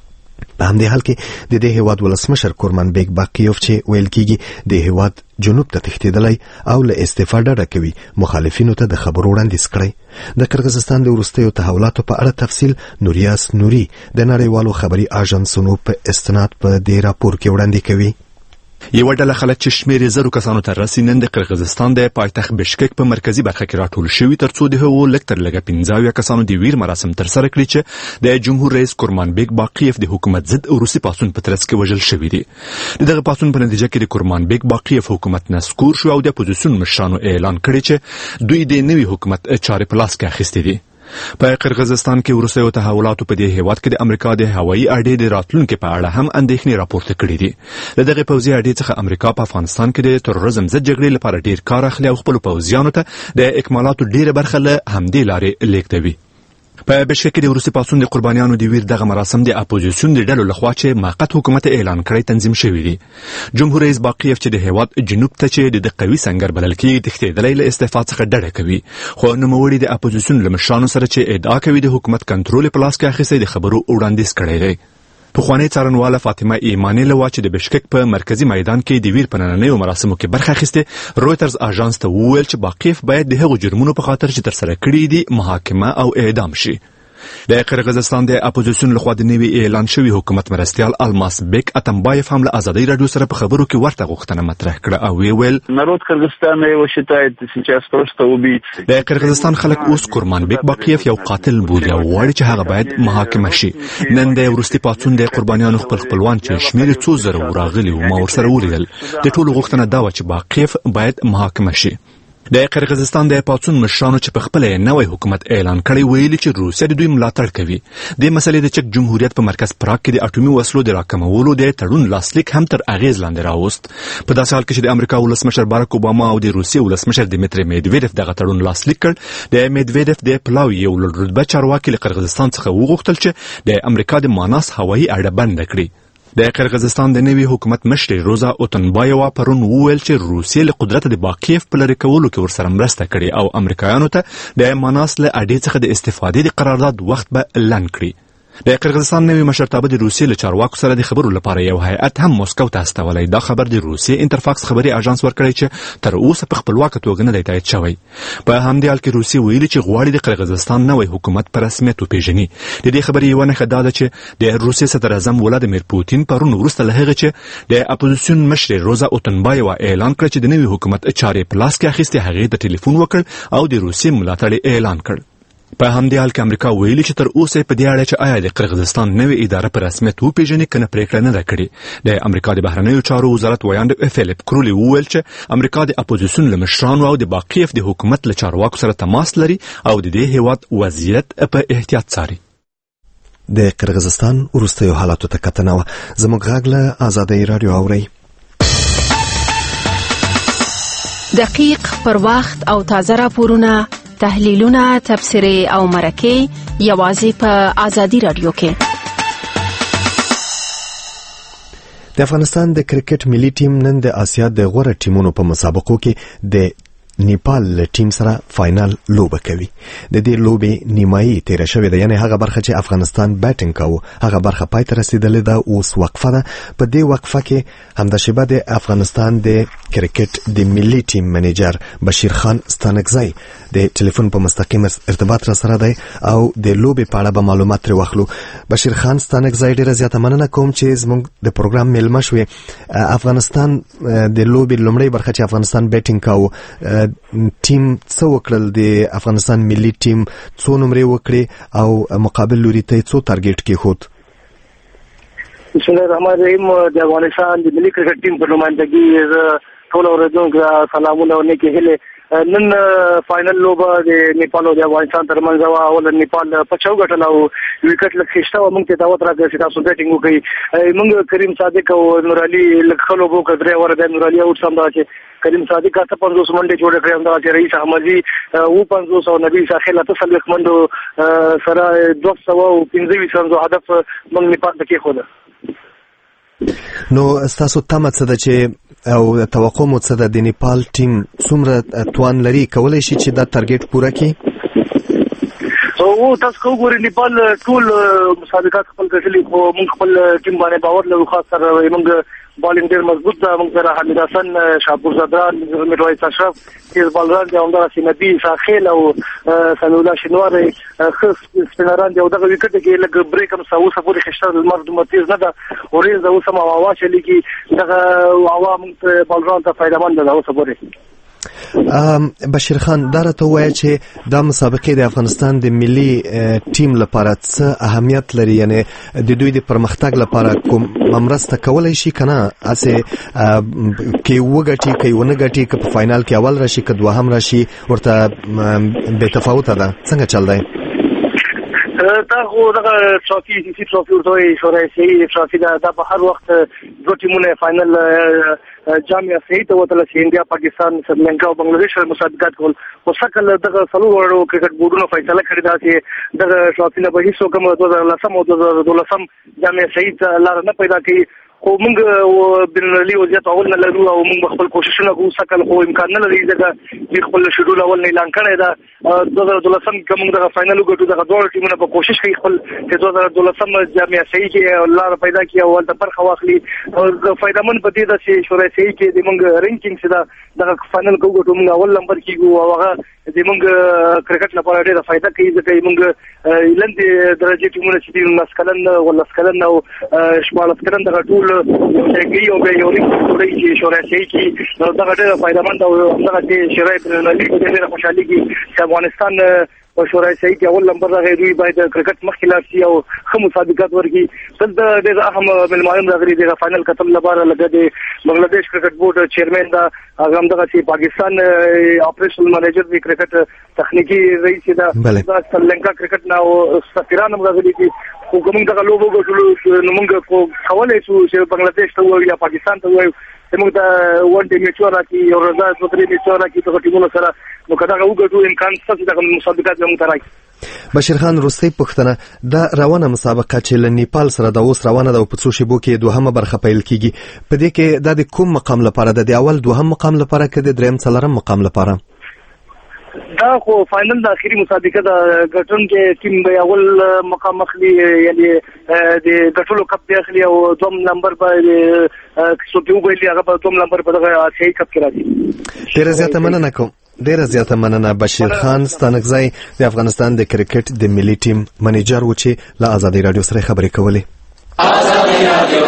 په همدې حال کې د دې هیواد ولسمشر کورمن بیک باقیوف چې ویل کیږي د هیواد جنوب ته تښتېدلی او له استعفا ډډه کوي، مخالفینو ته د خبرو وړاندیز کړی. د قرغیزستان د وروستیو تحولاتو په اړه تفصیل نوریاس نوري د نړیوالو خبري اژانسونو په استناد په دې راپور کې وړاندې کوي. یو ډله خلک چې شمېر زرو کسانو ته رسي نن د قرغیزستان د پایتخت بشکک په مرکزی برخه کې راټول شوي، ترڅو د هغو لږ تر لږه پنځه اویا کسانو د ویر مراسم ترسره کړي چې د جمهور رئیس کورمان بیک باقیف د حکومت ضد روسي پاڅون په ترڅ کې وژل شوي دي. د دغه پاڅون په نتیجه کې د کورمان بیک باقیف حکومت نسکور شو او د اپوزیسیون مشرانو اعلان کړی چې دوی د نوي حکومت چارې په لاس کې اخیستې دي. په قرغیزستان کې وروستیو تحولاتو په دې هیواد کې د امریکا د هوایي اډې د راتلونکو په اړه هم اندېښنې راپورته کړې دي. له دغه پوځي اډې څخه امریکا په افغانستان کې د تروریزم ضد جګړې لپاره ډیر کار اخلي او خپل پوځیانو ته د اکمالاتو ډیره برخه له همدې لارې لیږدوي. په بشکک کې د روسي پاڅون د قربانیانو د ویر دغه مراسم د اپوزیسیون د ډلو لخوا چې موقت حکومت اعلان کړی تنظیم شوی دی. جمهور رئیس باقیف چې د هیواد جنوب ته چې د قوي سنگر بلل کېږي تښتېدلی له استعفا څخه ډډه کوي، خو نوموړي د اپوزیسیون له مشرانو سره چې ادعا کوي د حکومت کنټرول په لاس کې اخیستی د خبرو وړاندیز کړی دی. پخوانۍ څارنواله فاطمه ایماني لوا چې د بشکک په مرکزی میدان کې د ویر په نننیو مراسمو کې برخه اخیسته، رویترز اژانس ته وویل چې باقیف باید د هغو جرمونو په خاطر چې ترسره کړي دي محاکمه او اعدام شي. د قرغیزستان د اپوزیسیون لخوا د نوي اعلان شوي حکومت مرستیال الماس بیک اتمبایف هم له ازادۍ راډیو سره په خبرو کې ورته غوښتنه مطرح کړه او وی ویل народ Кыргызстана его считает сейчас просто убийцей. د قرغیزستان خلک اوس کورمان بیک باقیف یو قاتل بولي او غواړي چې هغه باید محاکمه شي. نن د وروستي پاڅون د قربانیانو خپل خپلوان چې شمېر څو زره راغلي او ما ورسره ولیدل، د ټولو غوښتنه دا و چې باقیف باید محاکمه شي. د قرغیزستان د پاڅون مشرانو چې په خپل نوی حکومت اعلان کړی ویلي چې روسیه د دوی ملاتړ کوي. د مسلې د چک جمهوریت په مرکز پراګ کې د اټومي وسلو د راکمولو د تړون لاسلیک هم تر اغیز لاندې راوست. په داسې حال کې چې د امریکا ولسمشر باراک اوباما او د روسیې ولسمشر دیمیتری میدویدف دغه تړون لاسلیک کړ، د میدویدف د پلاوي یو لوړرتبه چارواکي له قرغیزستان څخه وغوښتل چې د امریکا د ماناس هوایي اډه بند کړي. د قرغیزستان د نوي حکومت مشر روزا اوتنبایوا پرون وویل چې روسیې له قدرت د باقیف په لرې کولو کې ورسره مرسته کړې او امریکایانو ته د ماناس له اډې څخه د استفادې د قرارداد وخت به اعلان کړي. د قرغیزستان نوي مشرتابه د روسیې له چارواکو سره د خبرو لپاره یو هیئت هم مسکو ته استولی. دا خبر د روسیې انټرفاکس خبري اژانس ورکړی چې تر اوسه په خپلواکه توګه نه دی تایید شوی. په همدې حال کې روسیې ویلي چې غواړي د قرغیزستان نوی حکومت په رسمیت وپیژني. د دې خبرې یوه نښه دا ده چې د روسیې صدر اعظم ولادیمیر پوتین پرون وروسته له هغه چې د اپوزیسیون مشر روزا اوتنبایوا اعلان کړ چې د نوي حکومت چارې په لاس کې اخیستې، هغې ته ټلیفون وکړ او د روسیې ملاتړ اعلان کړ. په همدې حال کې امریکا ویلي چې تر اوسه په دې اړه چې آیا د قرغیزستان نوې اداره په رسمیت وپیژني کنه پریکړه نه ده کړې. د امریکا د بهرنیو چارو وزارت ویاند فلیپ کرولی وویل چې امریکا د اپوزیسیون له مشرانو او د باقیف د حکومت له چارواکو سره تماس لري او د دې هیواد وضعیت په احتیاط څاري. د قرغیزستان وروستیو حالاتو ته کتنه وه. زموږ غږ له ازادۍ راډیو اورئ. دقیق پر وخت او تازه راپورونه تحلیلونه، تبصرې او مرکې یوازې په آزادي رادیو کې. د افغانستان د کرکټ ملي ټیم نن د آسیا د غوره ټیمونو په مسابقو کې د نیپال ټیم سره فائنل لوبه کوي. د دې لوبې نیمایي تیر شوې ده، یعنی هغه برخه چې افغانستان بیټینګ کاوه هغه برخه پای ته رسیدلې ده. اوس وقفه ده. په دې وقفه کې همداشبه د افغانستان د کرکټ د ملي ټیم منیجر بشیر خان ستانکزی د ټلیفون په مستقیم ارتباط را سره دی او د لوبې په اړه به معلومات ترې واخلو. بشیر خان ستانکزی ډیره زیاته مننه کوم چې زموږ د پروګرام میلمه شوې. افغانستان د لوبې لومړی برخه چې افغانستان بیټینګ کاوه ټیم څه وکړل؟ د افغانستان ملي ټیم څو نمرې وکړي او مقابل لوري ته څو ټارګټ کېښود؟ بسم الله الرحمن الرحیم. د افغانستان د ملي کرکټ ټیم په نمائندګي ټول اوریدونکو سلامونه او نیکې هیلې. نن فائنل لوبه د نیپال او د افغانستان ترمنځ و. اول نیپال په چو ګټل او وکټ لږ خښته و. موږ ته دعوت راکړه چې تاسو بیټینګ وکړئ. موږ کریم صادق او نور علي لږ خلو بو کړه ور د نور علي او سم دا چې کریم صادق اته پنځوس منډه جوړ کړې هم دا چې رئیس احمدي او پنځوس او نبی ساحل اته سلوخ منډو سره دوه سوه او پنځه ویشت هدف موږ نیپال ته کې خوده. نو تاسو تمه څه ده چې او توقع مو څه ده د نیپال ټیم څومره توان لري کولای شي چې دا ټارګټ پوره کړي؟ او تاسو وګورئ نیپال ټول مسابقات خپل کړلي خو موږ خپل ټیم باندې باور لرو. خاص کر موږ بالینګ ډیر مضبوط ده. موږ سره حمید حسن، شاپور زدران، میرویس اشرف، تیز بالران دي، همدغه سیمدي ساخیل او سمیع الله شنواری خص سپینران دي. او دغه وکټ کې لږ بریک هم ساو سپوري خشتر المرد متیز نه ده اورینز او سم هوا چلی کی دغه عوام بالران ته فائدہ مند ده او سپوري. بشیر خان دا راته وایي چې دا مسابقې د افغانستان د ملي ټیم لپاره څه اهمیت لري، یعنی د دوی د پرمختګ لپاره کوم مرسته کولای شي کنه؟ اسه کې وګټي کې ونه ګټي که په فائنل کې اول راشي که دوهم راشي ورته به تفاوت ده. څنګه چل دی؟ تا خو دغه ټرافي سي ټرافي ورته شورای سي ټرافي دا په هر وخت دوه ټیمونه فائنل جامعه صحیح ته وتل چې انډیا، پاکستان، سریلانکا او بنگلاديش مسابقات کول. خو څکل دغه څلور وړو کرکټ بورډونو فیصله کړې ده چې دغه ټرافي نه به هیڅ کوم دوه هزار لسم او دوه هزار دولسم جامعه صحیح لار نه پیدا کړي. خو موږ بنلي وضعیت اول نه لرو او موږ خپل کوششونه کوو. څکل خو امکان نه لري ځکه چې خپل شډول اول نه اعلان کړی ده. دوه هزار دولسم کې موږ دغه فائنل وګټو. دغه دوه ټیمونه په کوشش کوي خپل چې دوه هزار دولسم جامعه صحیح کې لار پیدا کړي او ولته برخه واخلي. او فائدمن په دې ده چې شورای صحیح کې د موږ رینکینګ څخه دغه فائنل وګټو. موږ اول نمبر کېږو او هغه د موږ کرکټ لپاره ډېره فائدہ کوي ځکه موږ لاندې درجه ټیمونه چې دي مسکلن او لسکلن او شمال سکلن دغه ټول کې یو به یو لري چې شورای صحیح کې دغه ډېره فائدہ مند او دغه چې شورای بینالمللي ډېره خوشحالي کې چې افغانستان او شورای صحیح کې اول نمبر راغی. دوی باید کرکټ مخکې لاړ شي او ښه مسابقات ورکړي. دلته ډېر اهم ملمایان راغلي دي. فائنل کتل لپاره لګه د بنگلاديش کرکټ بورډ چیرمن دا هغه همدغه چې پاکستان اپریشنل مینیجر دی کرکټ تخنیکی رئیس دا سریلانکا کرکټ نه او سفیران هم راغلي دي. خو کوم دغه لوبو ګټلو نو موږ کولای شو چې بنگلاديش ته وایو یا پاکستان ته وایو موږ دا ون ډے میچ ورکړي او رضا دوتري میچ ورکړي ته ټیمونو سره نو کدا وګټو امکان څه چې دغه مسابقات موږ ته راځي. بشیر خان روستي پښتنه دا روانه مسابقه چې ل نیپال سره د اوس روانه د په څو شیبو کې دوهمه برخه پیل کیږي. په دې کې د کوم مقام لپاره د اول دوهم مقام لپاره کې د دریم څلورم مقام لپاره دا خو فائنل د اخیری مسابقه د ګټون کې ټیم به اول مقام اخلي، یعنی د ګټلو کپ دی اخلي او دوم نمبر به سوتیو به هغه په دوم نمبر په دغه آسیایي کپ کې راځي. ډیره زیاته مننه کوم. ډیره زیاته مننه بشیر خان ستانکزی د افغانستان د کرکټ د ملي ټیم منیجر و چې له آزادي رادیو سره خبرې کولې. آزادي رادیو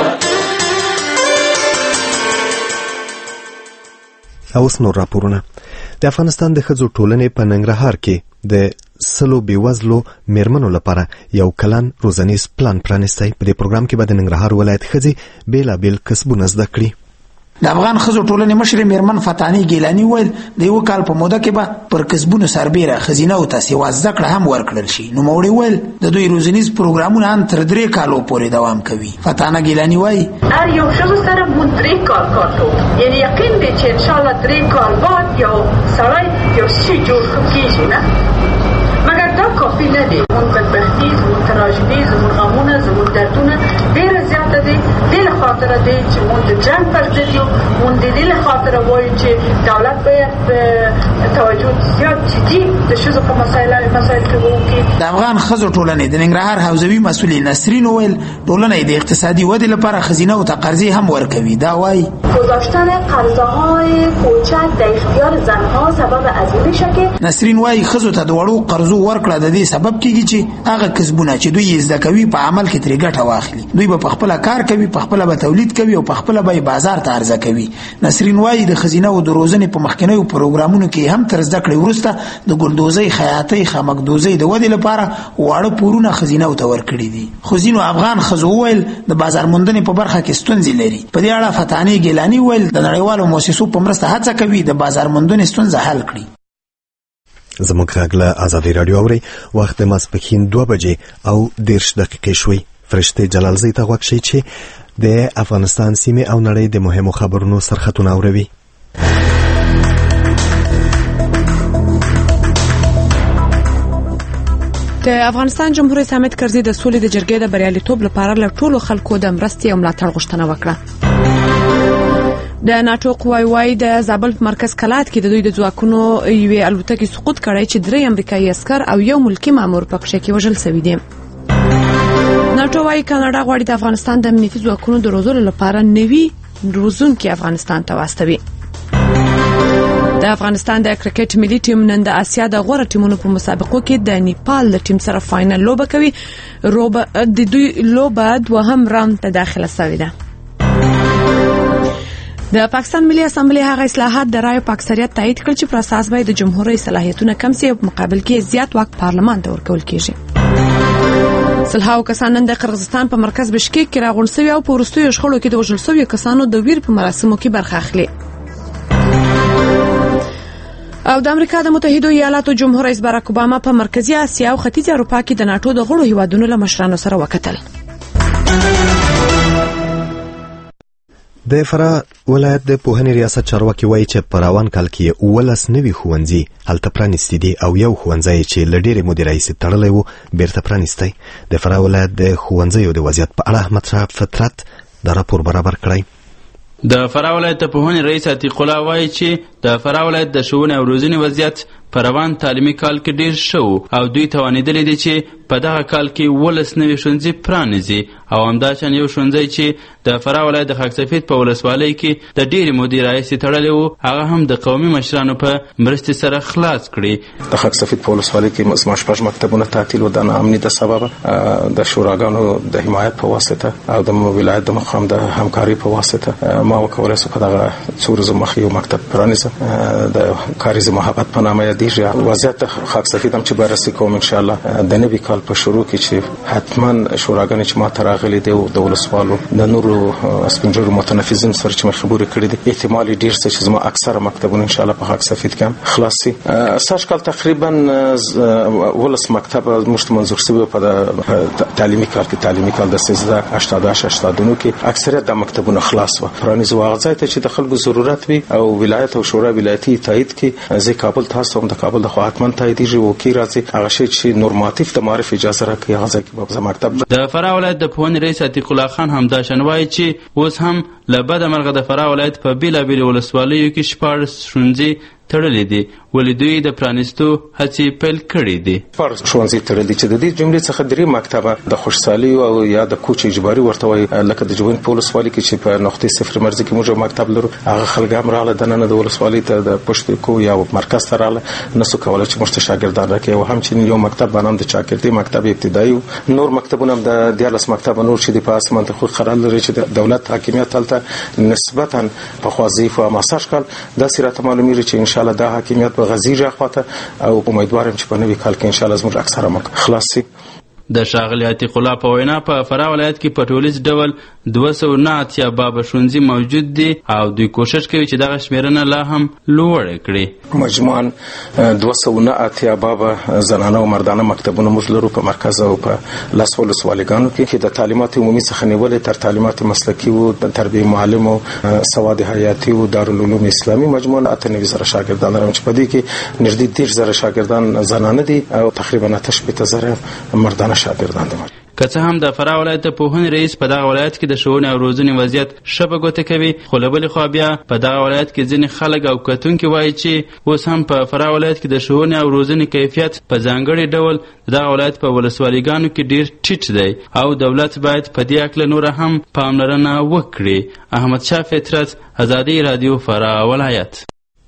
اوس نور راپورونه. د افغانستان د ښځو ټولنې په ننګرهار کې د سلو بیوزلو میرمنو لپاره یو کلن روزنیز پلان پرانیستی. په دې پروګرام کې به د ننګرهار ولایت ښځې بیلابیل کسبونه زده کړي. د افغان ښځو ټولنې مشرې میرمن فتاني ګیلاني ویل د یو کال په موده کې به پر کسبونو سربیره ښځینه او تاسیسي زده کړه هم ورکړل شي. نوموړي ویل د دوی روزنیز پروګرامونه هم تر درې کالو پورې دوام کوي. فتانه ګیلاني وایي هر یو ښځو سره مونږ درې کال کار کوو، یعنې یقین دی چې انشاءالله درې کال بعد یو سړی یو شي جوړ کیږي نه، مګر دا کافي نه دی. زموږ بدبختي، زموږ تراژدي، زموږ غمونه، زموږ دردونه ډېره زیاته دي. دې له خاطره دی چې موږ د جنګ پر ضد یو. موږ د دې له خاطره وایو چې دولت باید توجه زیات جدي د ښځو په مسایلو مسایل کې وکړي. د افغان ښځو ټولنې د ننګرهار حوزوي مسؤلې نسرین وویل ټولنه د اقتصادي ودې لپاره خزینه او تقرضې هم ورکوي. دا وایي گذاشتن قرضه‌های کوچک در اختیار زنها سبب عظیمی میشه که نسرین وایي ښځو ته د وړو قرضو ورکړه د دې سبب کیږي چې هغه کسبونه چې دوی زده کوي په عمل کې ترې ګټه واخلي. دوی به خپل کار کوي، په خپل به تولید کوي او په خپل به بازار ته عرضه کوي. نسرین وایي د خزینه او د روزنې په مخکنیو پروګرامونو کې هم تر زده کړې وروسته د ګلدوزۍ، خیاطۍ، خامکدوزۍ د ودې لپاره واړه پورونه خزینه او ته ورکړي دي. خو ځینو افغان ښځو وویل د بازار موندنې په برخه کې ستونزې لري. په دې اړه فتانې ګیلاني وویل د نړیوالو مؤسسو په مرسته هڅه کوي د بازار موندنې ستونزه حل کړي. زموږ غږ له ازادي راډیو اوري. وخت د ماسپښین دوه بجې او دېرش دقیقې شوي. فرشته جلالزی ته غوږ شئ چې د افغانستان سیمې او نړۍ د مهمو خبرونو سرخطونه اوروي. د افغانستان جمهوریت حامد کرزي د سولې د جرګې د بریالیتوب لپاره له ټولو خلکو د مرستې او ملاتړ غوښتنه وکړه. د ناتو قواوی وايي د زابل په مرکز کلات کې د دوی د ځواکونو یوې الوتکې سقوط کړی چې درې امریکایي عسکر او یو ملکی مامور په کې وژل شوي دي. ناتو وايي کاناډا غواړي د افغانستان د امنیتي ځواکونو د روزلو لپاره نوي روزونکي افغانستان ته واستوي. د افغانستان د کرکټ ملي ټیم نن د اسیا د غوړه ټیمونو په مسابقو کې د نیپال د ټیم سره فائنل لوبه کوي. روبه د دوی لوبه دوهم راوند ته داخله شوې ده. د پاکستان ملي اسمبلی هغه اصلاحات د رایو په اکثریت تایید کړ چې پر اساس باید د جمهوریت صلاحیتونه کم سي او په مقابل کې زیات واک پارلمان ته ورکول کیږي. سلهاو کسان نن د قرغیزستان په مرکز بشکیک کې راغونډ شوي او په وروستیو شخړو کې د وژل شویو کسانو د ویر په مراسمو کې برخه اخلي. او د امریکا د متحده ایالاتو جمهور رئیس باراک اوباما په مرکزی اسیا او ختیځ اروپا کې د ناتو د غړو هیوادونو له مشرانو سره وکتل. د فراه ولایت د پوهنې ریاست چارواکي وایي چې په روان کال کې ولس نوي ښوونځي هلته پرانیستي دي او یو ښوونځی چې له ډېرې مودې راهیسې تړلی و بیرته پرانیستی. د فراه ولایت د ښوونځیو د وضعیت په اړه احمد شاه فطرت د راپور برابر کړی. د فراه ولایت د پوهنې رئیس عتیق الله وایي چې د فراه ولایت د ښوونې او روزنې وضعیت په روان تعلیمي کال کې ډیر ښه او دوی توانیدلی دي چې په دغه کال کې ولس نوي ښوونځي پرانیزي او همداشان یو ښوونځی چې د فراه ولایت د خاک سفید په ولسوالۍ کې د ډېرې مودې راهیسې تړلی و هغه هم د قومي مشرانو په مرستې سره خلاص کړي. د خاک سفید په ولسوالۍ کې زما شپږ مکتبونه تعطیل و د ناامني د سببه د شوراګانو د حمایت په واسطه او د ولایت د مقام د همکاري په واسطه ما وکولی سو په دغه څو ورځو مخکې یو مکتب پرانیزم د کاریز محبت په نامه یادیږي. وضعیت د خاک سفید هم چې بررسي کوم انشاءالله د نوي کال په شروع کې چې حتما شوراګانې چې ما ته راغلي دي او د ولسوالو د نورو سپینجرو متنفذین سره چې مې خبرې کړې دي احتمال ډیر څه چې زما اکثره مکتبونه انشاءالله په خاک سفید کې خلاص شي. سږ کال تقریبا ولس مکتب مشت منظور شوی په تعلیمي کال کې تعلیمي کال د سیزده هشتاد هشتاد نو کې اکثریت د مکتبونه خلاص و پرانیزو هغه ځای ته چې د خلکو ضرورت وي او ولایت او شورا ولایتي تایید کې ځکه کابل تاسو هم د کابل د خو حتما تاییدیږي او کې راځي هغه شی چې نورماتیو د معرف اجازه راکړي هغه ځکه په مکتب د فراه ولایت د پوهنې رئیس عتیق الله خان همداشان وایي چې اوس هم له بده مرغه د فراه ولایت په بیلابیلو ولسوالیو کې شپاړس ښوونځي تړلې دي ولې دوی د پرانیستو هڅې پیل کړې دي. فرض ښوونځي تړلې چې د دې جملې څخه درې مکتبه د خوشحالي او یا د کوچ اجباري ورته وایي لکه د جوین په ولسوالۍ کې چې په نقطې صفر مرزي کې موږ مکتب لرو هغه خلک هم راغله د نن د ولسوالۍ ته د پښتو کو یا مرکز ته راغله نسو کولای چې موږ ته شاګردان راکړي او هم چې یو مکتب باندې د چاکرتي مکتب ابتدایي نور مکتبونه هم د دیارلس مکتب نور چې د پاسمان ته خو قرار لري چې د دولت حاکمیت تلته نسبتا په خوازیف او ماساج کال د سیرت معلومیږي چې ان شاء الله د حاکمیت په غزیره خواته او امیدوارم چې په نوي کال کې ان شاء الله زموږ اکثره مک خلاص شي. د ښاغلي عتیق الله په وینا په فراه ولایت کې په ټولیز ډول دوه سوه نه اتیا بابه ښوونځي موجود دي او دوی کوشش کوي چې دغه شمېرنه لا هم لوړه کړي. مجموعاً دوه سوه نه اتیا بابه زنانه او مردانه مکتبونه موږ لرو په مرکز او په لس ولسوالیګانو کې چې د تعلیمات عمومي څخه نیولې تر تعلیمات مسلکي او د تربیې معلم او سواد حیاتي او دارالعلوم اسلامي مجموعاً اته نوي زره شاګردان لرم چې په دې کې نږدې دېرش زره شاګردان زنانه دي او تقریبا اته شپېته زره مردانه شاګردان دي. که څه هم د فراه ولایت د پوهنې رئیس په دغه ولایت کې د ښوونې او روزنې وضعیت ښه په ګوته کوي، خو له بلې خوا بیا په دغه ولایت کې ځینې خلک او کتونکي وایي چې اوس هم په فراه ولایت کې د ښوونې او روزنې کیفیت په ځانګړي ډول د دغه ولایت په ولسوالیګانو کې ډیر ټیټ دی او دولت باید په دې هکله نوره هم پاملرنه وکړي. احمدشاه فطرت، ازادي راډیو، فراه ولایت.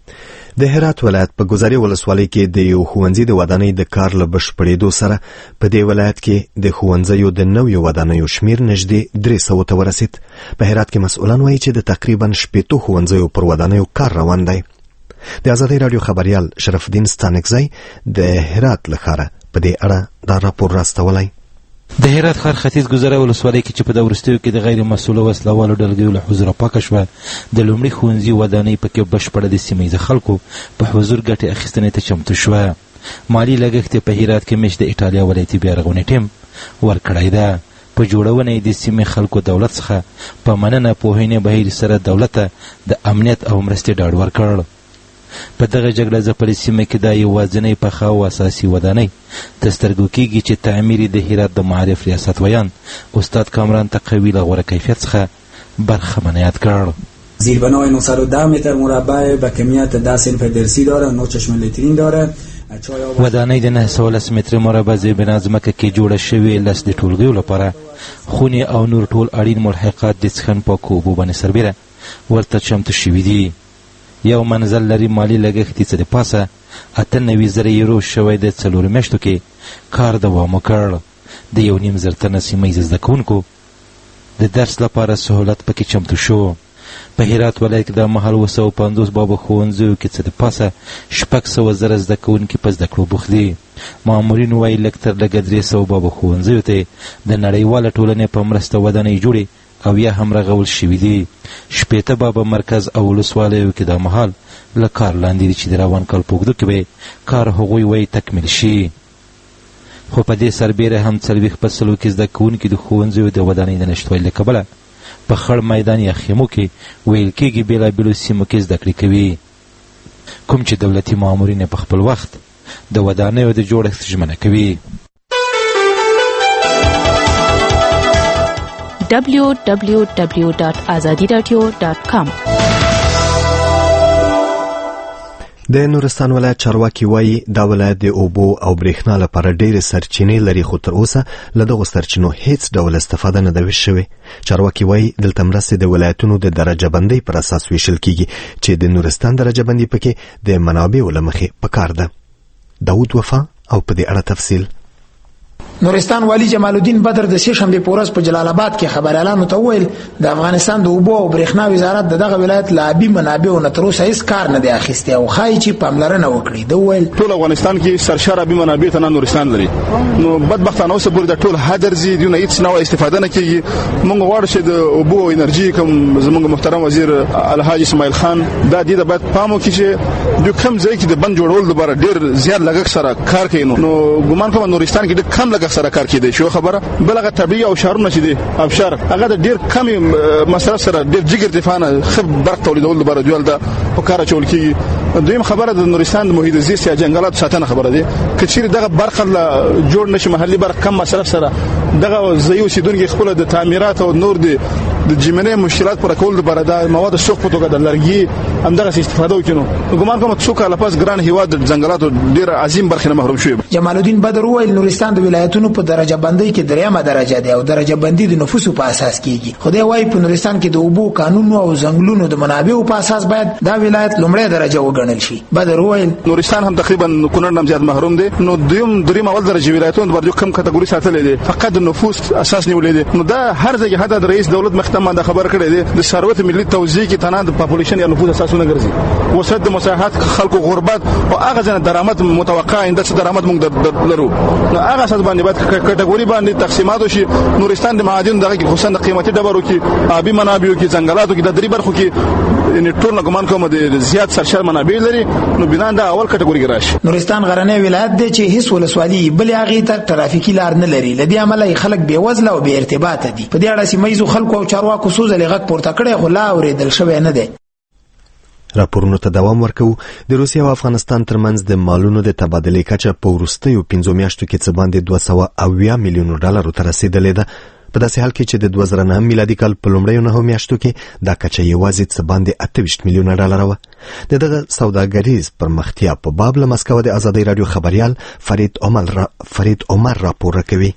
د هرات ولایت په ګذري ولسوالۍ کې د یو ښوونځي د ودانۍ د کار له بشپړېدو سره په دې ولایت کې د ښوونځیو د نویو ودانیو شمیر نږدې درې سوو ته ورسید. په هرات کې مسؤلان وایي چې د تقریبا شپېتو ښوونځیو پر ودانیو کار روان دی. د ازادۍ راډیو خبریال شرف الدین ستانکزی د هرات له ښاره په دې اړه دا راپور راستولی. د هرات ښار ختیځ ګذره ولسوالۍ کې چې په د وروستیو کې د غیر مسؤله وسلوالو ډلګیو له حضوره پاکه شوه، د لومړي ښوونځي ودانۍ پکې بشپړه د سیمه ییزه خلکو په حضور ګټې اخیستنې ته چمتو شوه. مالي لګښت په هرات کې میاشت د ایټالیا ولایتي بیارغونې ټیم ورکړی ده. په جوړونه یې د سیمې خلکو دولت څخه په مننه پوهنې بهیر سره دولت ته د امنیت او مرستې ډاډ ورکړ. په دغه جګړه ځپلې سیمه کې دا یوازینۍ پخه او اساسي ودانۍ د سترګو کېږي چې تعمیر یې د هرات د معارف ریاست ویان استاد کامران تقوی له غوره کیفیت څخه برخمن یاد کړ. زیربنای نهصد و ده متر مربع به کمیت ده صنف درسی داره، نو چشم لیترین داره. ودانۍ د نهه سوه لس متره مربع زیربنا ځمکه کې جوړه شوې، لس د ټولګیو لپاره خونې او نور ټول اړین ملحقات د څښن پاکو اوبو باندې سربیره ورته چمتو شوي دي. یو منزل لري. مالي لګښت یې څه د پاسه اته نوي زره یورو شوی د څلورو میاشتو کې کار دوام وکړ. د یو نیم زر تنه سیمه ییزه زده کوونکو د درس لپاره سهولت پکې چمتو شو. په هرات ولایت کې د مهال اووه سوه پنځوس بابه ښوونځیو کې څه د پاسه شپږ سوه زره زده کوونکي په زده کړو بوخت دي. مامورین وایي لږ تر لږه درې سوه بابه ښوونځیو ته د نړیواله ټولنې په مرسته ودانۍ جوړې او یا هم رغول شوي دي. شپېته بابه مرکز او ولسوالیو کې دا مهال له کار لاندې دي چې د روان کال په اوږدو کې به کار هغوی وایي تکمیل شي. خو په دې سربیره هم څلوېښت په سلو کې زده کوونکي د ښوونځیو د ودانۍ د نشتوالي له کبله په خړ میدان یا خیمو کې ویل کېږي بېلابېلو سیمو کې زده کړې کوي، کوم چې دولتي مامورین په خپل وخت د ودانیو د جوړښت ژمنه کوي. دبلیو دبلیو دبلیو ډاټ ازادي راډیو ډاټ کام. د نورستان ولایت چارواکي وایي دا ولایت د اوبو او برېښنا لپاره ډېرې سرچینې لري، خو تر اوسه له دغو سرچینو هیڅ ډول استفاده نه ده شوې. چارواکي وایي دلته مرستې د ولایتونو د درجه بندۍ پر اساس ویشل کیږي چې د نورستان درجه بندي پکې د منابعو له مخې پکار ده. داود وفا او په دې اړه تفصیل. نورستان والی جمال الدین بدر د سه شنبه په ورځ په جلال آباد کې خبريالانو ته وویل د افغانستان د اوبو او برېښنا وزارت دغه ولایت لا ابي منابعو نه تر اوسه هیڅ کار نه دی اخیستی او خای چې پاملرنه وکړي. د وویل ټول افغانستان کې سرشار ابي منابع ته نورستان لري، نو بدبختانه اوسه پورې د ټول هدرزي دیونه هیڅ نه استفاده نه کیږي. موږ غواړو چې د اوبو او انرژي کوم زموږ محترم وزیر الحاج اسماعیل خان دا دې د باید پامو کې چې د کم ځای کې د بند جوړول لپاره ډیر زیات لګښت سره کار کوي. نو ګومان کوم نورستان کې د کم لګښت سره کار کوي شو خبره بلغه طبيعي او شهرونه چې دي ابشار هغه د ډیر کم مصرف سره ډیر جګر دفانه خب برق تولیدول لپاره دیول دا په کار چول کی. دویم خبره د نورستان د محیط زیست یا جنگلات ساتنه خبره دي کچیر دغه برق لا جوړ نشي محلي برق کم مصرف سره دغه زيو سیدونکو خپل د تعمیرات او نور دي د جمعنه مشکلات پر کول لپاره د مواد سوق په توګه د لرګي هم دغه استفاده وکړو. ګومان کوم څوک لا پاس ګران هیواد د جنگلاتو ډیر عظیم برخه محروم شوی. جمال الدین بدر وویل نورستان د ولایتونو په درجه بندۍ کې دریمه درجه دی او درجه بندي د نفوسو په اساس کیږي. خدای وايي په نورستان کې د اوبو قانون او ځنګلونو د منابعو په اساس باید دا ولایت لومړی درجه وګڼل شي. بدر وویل نورستان هم تقریبا کونړ نام زیات محروم دی، نو دویم دریم اول درجه ولایتونو د ورجو کم کټګوري ساتلې دي، فقط د نفوس اساس نیولې دي. نو دا هر ځای هدا د رئیس دولت مخته وخت ما د خبر کړی دی د ثروت ملي توزیع کې تنه د پاپولیشن یا نفوذ اساسونه ګرځي وسد د مساحات خلکو غربت او هغه ځنه درآمد متوقع انده څه درآمد موږ لرو نو هغه اساس باندې باید کټګوري باندې تقسیمات وشي نورستان د معادن دغه کې خصوصا د قیمتي ډبرو کې آبي منابعو کې ځنګلاتو کې د درې برخو کې ان ټول ګمان کوم د زیات سرشار منابع لري نو بنا د اول کټګوري کې راشي. نورستان غرنی ولایت دی چې هیڅ ولسوالي بل هغه ته ترافیکي لار نه لري لدی عمله خلک بې وزله او بې ارتباط دي په دې اړه سیمایي خلکو او چارواکو سوزه لغت پورته کړي خو لا اوریدل شوی نه دی. راپورونو ته دوام ورکو. د روسیې او افغانستان ترمنځ د مالونو د تبادلې کچه په وروستیو پنځو میاشتو کې څه باندې دوه سوه اویا میلیونو ډالرو ته رسیدلې ده په داسې حال کې چې د دوه زره نهه میلادي کال په لومړیو نهو میاشتو کې دا کچه یوازې څه باندې اته ویشت میلیونه ډالره وه. د دغه سوداګریز پرمختیا په باب له مسکو د ازادۍ راډیو خبریال فرید عمر را فرید عمر راپور کوي.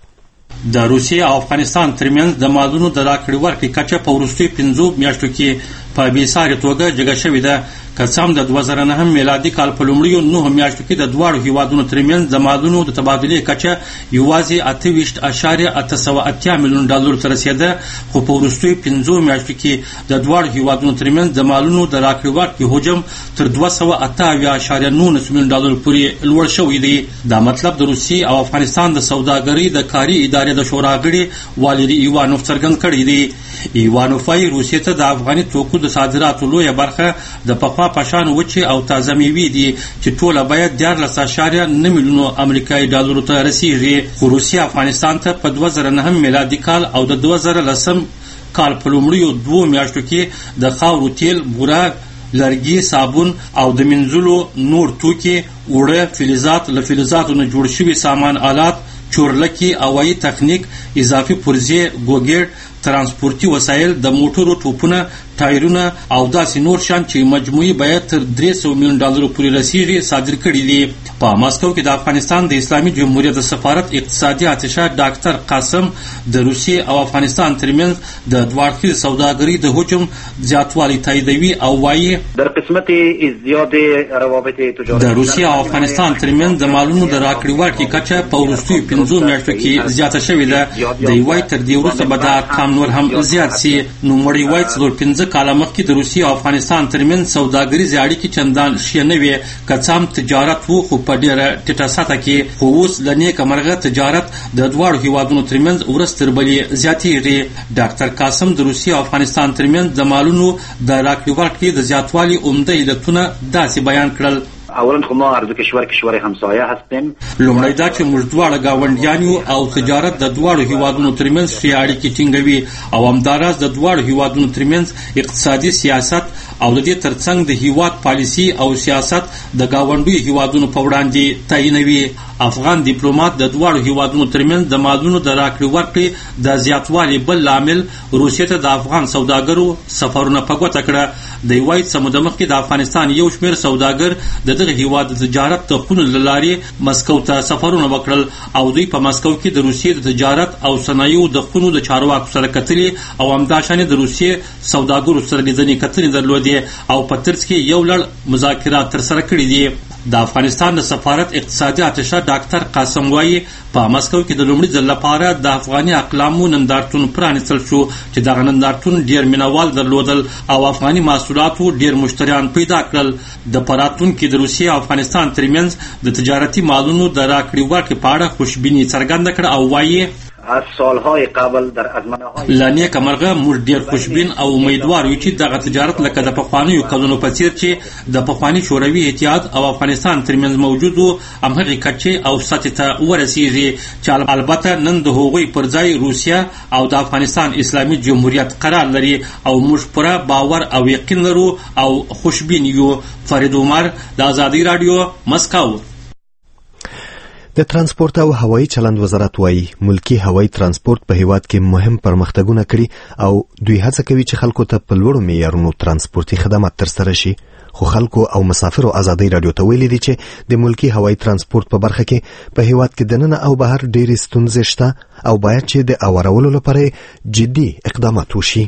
د روسیې او افغانستان ترمنځ د مالونو د راکړې ورکړې کچه په وروستیو پنځو میاشتو کې په بېسارې توګه جګه شوې ده که څه هم د دوه زره نهه میلادي کال په لومړیو نهو میاشتو کې د دواړو هیوادونو ترمنځ د مالونو د تبادلې کچه یوازې اته ویشت اعشاریه اته سوه اتیا میلیون ډالرو ته رسېده خو په وروستیو پنځو میاشتو کې د دواړو هیوادونو ترمنځ د مالونو د راکړې ورکړې حجم تر دوه سوه اته اویا اعشاریه نولس میلیون ډالرو پورې لوړ شوی دی. دا مطلب د روسیې او افغانستان د سوداګرۍ د کاري ادارې د شورا غړي والری ایوانوف څرګند کړی دی. ایوانوف وايي روسیې ته د افغاني توکو د صادراتو لویه برخه د پخوا په شان وچې او تازه میوې دي چې ټوله باید دیارلس اعشاریه نه میلیونو امریکایي ډالرو ته رسیږي خو روسیه افغانستان ته په دوه زره نهم میلادي کال او د دوه زره لسم کال په لومړیو دوو میاشتو کې د خاورو تیل بوره لرګي صابون او د منځلو نور توکي وړه فلزات له فلزاتو نه جوړ شوي سامان آلات چورلکي هوایي تخنیک اضافي پرزې ګوګیټ ترانسپورتي وسایل د موټرو ټوپونه ټایرونه او داسې نور شیان چې مجموعي باید تر درې سوه میلیون ډالرو پورې رسیږي صادر کړي دي. په ماسکو کې د افغانستان د اسلامي جمهوریت د سفارت اقتصادي اتشه ډاکټر قاسم د روسیې او افغانستان ترمنځ د دوه اړخیزې سوداګرۍ د حجم زیاتوالی تاییدوي او وایي در قسمت ازدیاد روابط تجارتي د روسیې او افغانستان ترمنځ د مالونو د راکړې ورکړې کچه په وروستیو پنځو میاشتو کې زیاته شوې ده. دی وایي تر دې وروسته به دا ارقام نور هم زیات سي. نوموړی وایي څلور پنځه کاله مخکې د روسیې او افغانستان ترمنځ سوداګریزې اړیکې چندان ښې نه وې که څه هم تجارت و خو په ډېره ټیټه سطحه کې خو اوس له نیکه مرغه تجارت د دواړو هیوادونو ترمنځ ورځ تر بلې زیاتېږي. ډاکټر قاسم د روسیې او افغانستان ترمنځ د مالونو د راکړې ورکړې د زیاتوالي عمده علتونه داسې بیان کړل. اولا خو ما عرض کشور کشور همسایه هستیم. لومړی دا چې موږ دواړه ګاونډیان یو او تجارت د دواړو هیوادونو ترمنځ ښې اړیکې ټینګوي او همداراز د دواړو هیوادونو ترمنځ اقتصادي سیاست او د دې ترڅنګ د هیواد پالیسي او سیاست د ګاونډیو هیوادونو په وړاندې تعینوي. افغان ډیپلوماټ د دواړو هیوادونو ترمنځ د مالونو د راکړې ورکړې د زیاتوالي بل لامل روسیې ته د افغان سوداګرو سفرونه په ګوته کړه. دی وایي څه موده مخکې د افغانستان یو شمېر سوداګر د دغه هیواد د تجارت د خونو له لارې مسکو ته سفرونه وکړل او دوی په مسکو کې د روسیې د تجارت او صنایعو د خونو د چارواکو سره کتلي او همداشانې د روسیې سوداګرو سره لیدنې کتنې درلودې او په ترڅ کې یو لړ مذاکرات ترسره کړي دي. د افغانستان د سفارت اقتصادي اتشه ډاکټر قاسم وایي په مسکو کې د لومړي ځل لپاره د افغاني اقلامو نندارتون پرانیستل شو چې دغه نندارتون ډېر مینوال درلودل او افغاني محصولاتو ډېر مشتریان پیدا کړل. د پراتون کې د روسیې او افغانستان ترمنځ د تجارتي مالونو د راکړې ورکړې په اړه خوشبیني څرګنده کړه او وایي از سالهای قبل در ازمنه‌های لانیه کمرغه موږ ډیر خوشبین او امیدوار یو چې دغه تجارت لکه د پخوانیو کلونو په څیر چې د پخوانی شوروي اتحاد او افغانستان ترمنځ موجود وو همغه کچې او سطح ته ورسیږي چې البته نن د هغوی پر ځای روسیا او د افغانستان اسلامي جمهوریت قرار لري او موږ پوره باور او یقین لرو او خوشبین یو. فرید عمر د آزادۍ راډیو مسکو. د ترانسپورت او هوایي چلند وزارت وایي ملکی هوایي ترانسپورت په هیواد کې مهم پرمختګونه کړي او دوی هڅه کوي چې خلکو ته په لوړو معیارونو ترانسپورتي خدمات ترسره شي. خو خلکو او مسافرو آزادۍ راډیو ته ویلي دي چې د ملکی هوایي ترانسپورت په برخه کې په هیواد کې دننه او بهر ډېرې ستونزې شته او باید چې د اورولو لپاره جدي اقدامات وشي.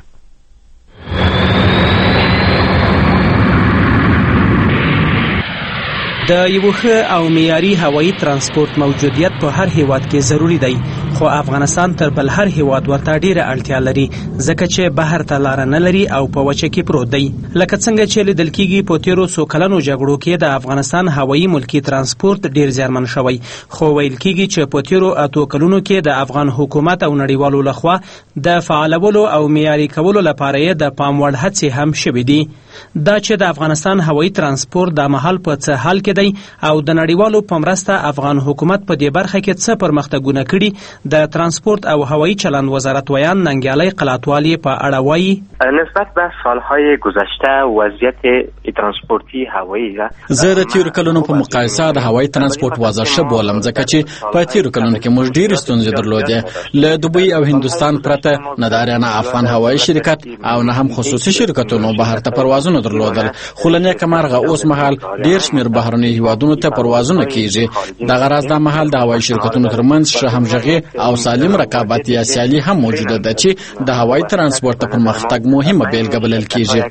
د یو ښه او معیاري هوایي ترانسپورت موجودیت په هر هیواد کې ضروری دی خو افغانستان تر بل هر هیواد ورته ډیره اړتیا لري ځکه چې بهر ته لار نه لري او په وچه کې پروت دی. لکه څنګه چې لیدل کېږي په تیرو څو کلونو جګړو کې د افغانستان هوایي ملکي ترانسپورت ډیر زیانمن شوی، خو ویل کېږي چې په تیرو اتو کلونو کې د افغان حکومت او نړیوالو لخوا د فعالولو او معیاري کولو لپاره د پام وړ هڅې هم شوې دي. دا چې د افغانستان هوایي ترانسپورت د مهال په څه حال کې دی او د نړیوالو په مرسته افغان حکومت په دې برخه کې څه پرمختګونه کړي، د ترانسپورت او هوایي چلند وزارت ویان ننګیالی قلاتوالی په اړه وایي. نسبت به سالهای گذشته وضعیت ترانسپورتی هوایی زه د تیرو کلونو په مقایسه د هوایي ترانسپورت وضع ښه بولم، ځکه چې په تیرو کلونو کې موږ ډېرې ستونزې درلودې. له دوبۍ او هندوستان پرته نه د اریانا افغان هوایي شرکت او نه هم خصوصي شرکتونو بهر ته پروازونه درلودل، خو له نیکه مرغه اوس مهال ډېر شمېر بهرني هیوادونو ته پروازونه کیږي. دغه راز دا مهال د هوایي شرکتونو ترمنځ ښه همغږي او سالم رقابت یا سیالي هم موجوده ده چې د هوایي ترانسپورت د پرمختګ مهمه بیلګه بلل کیږي.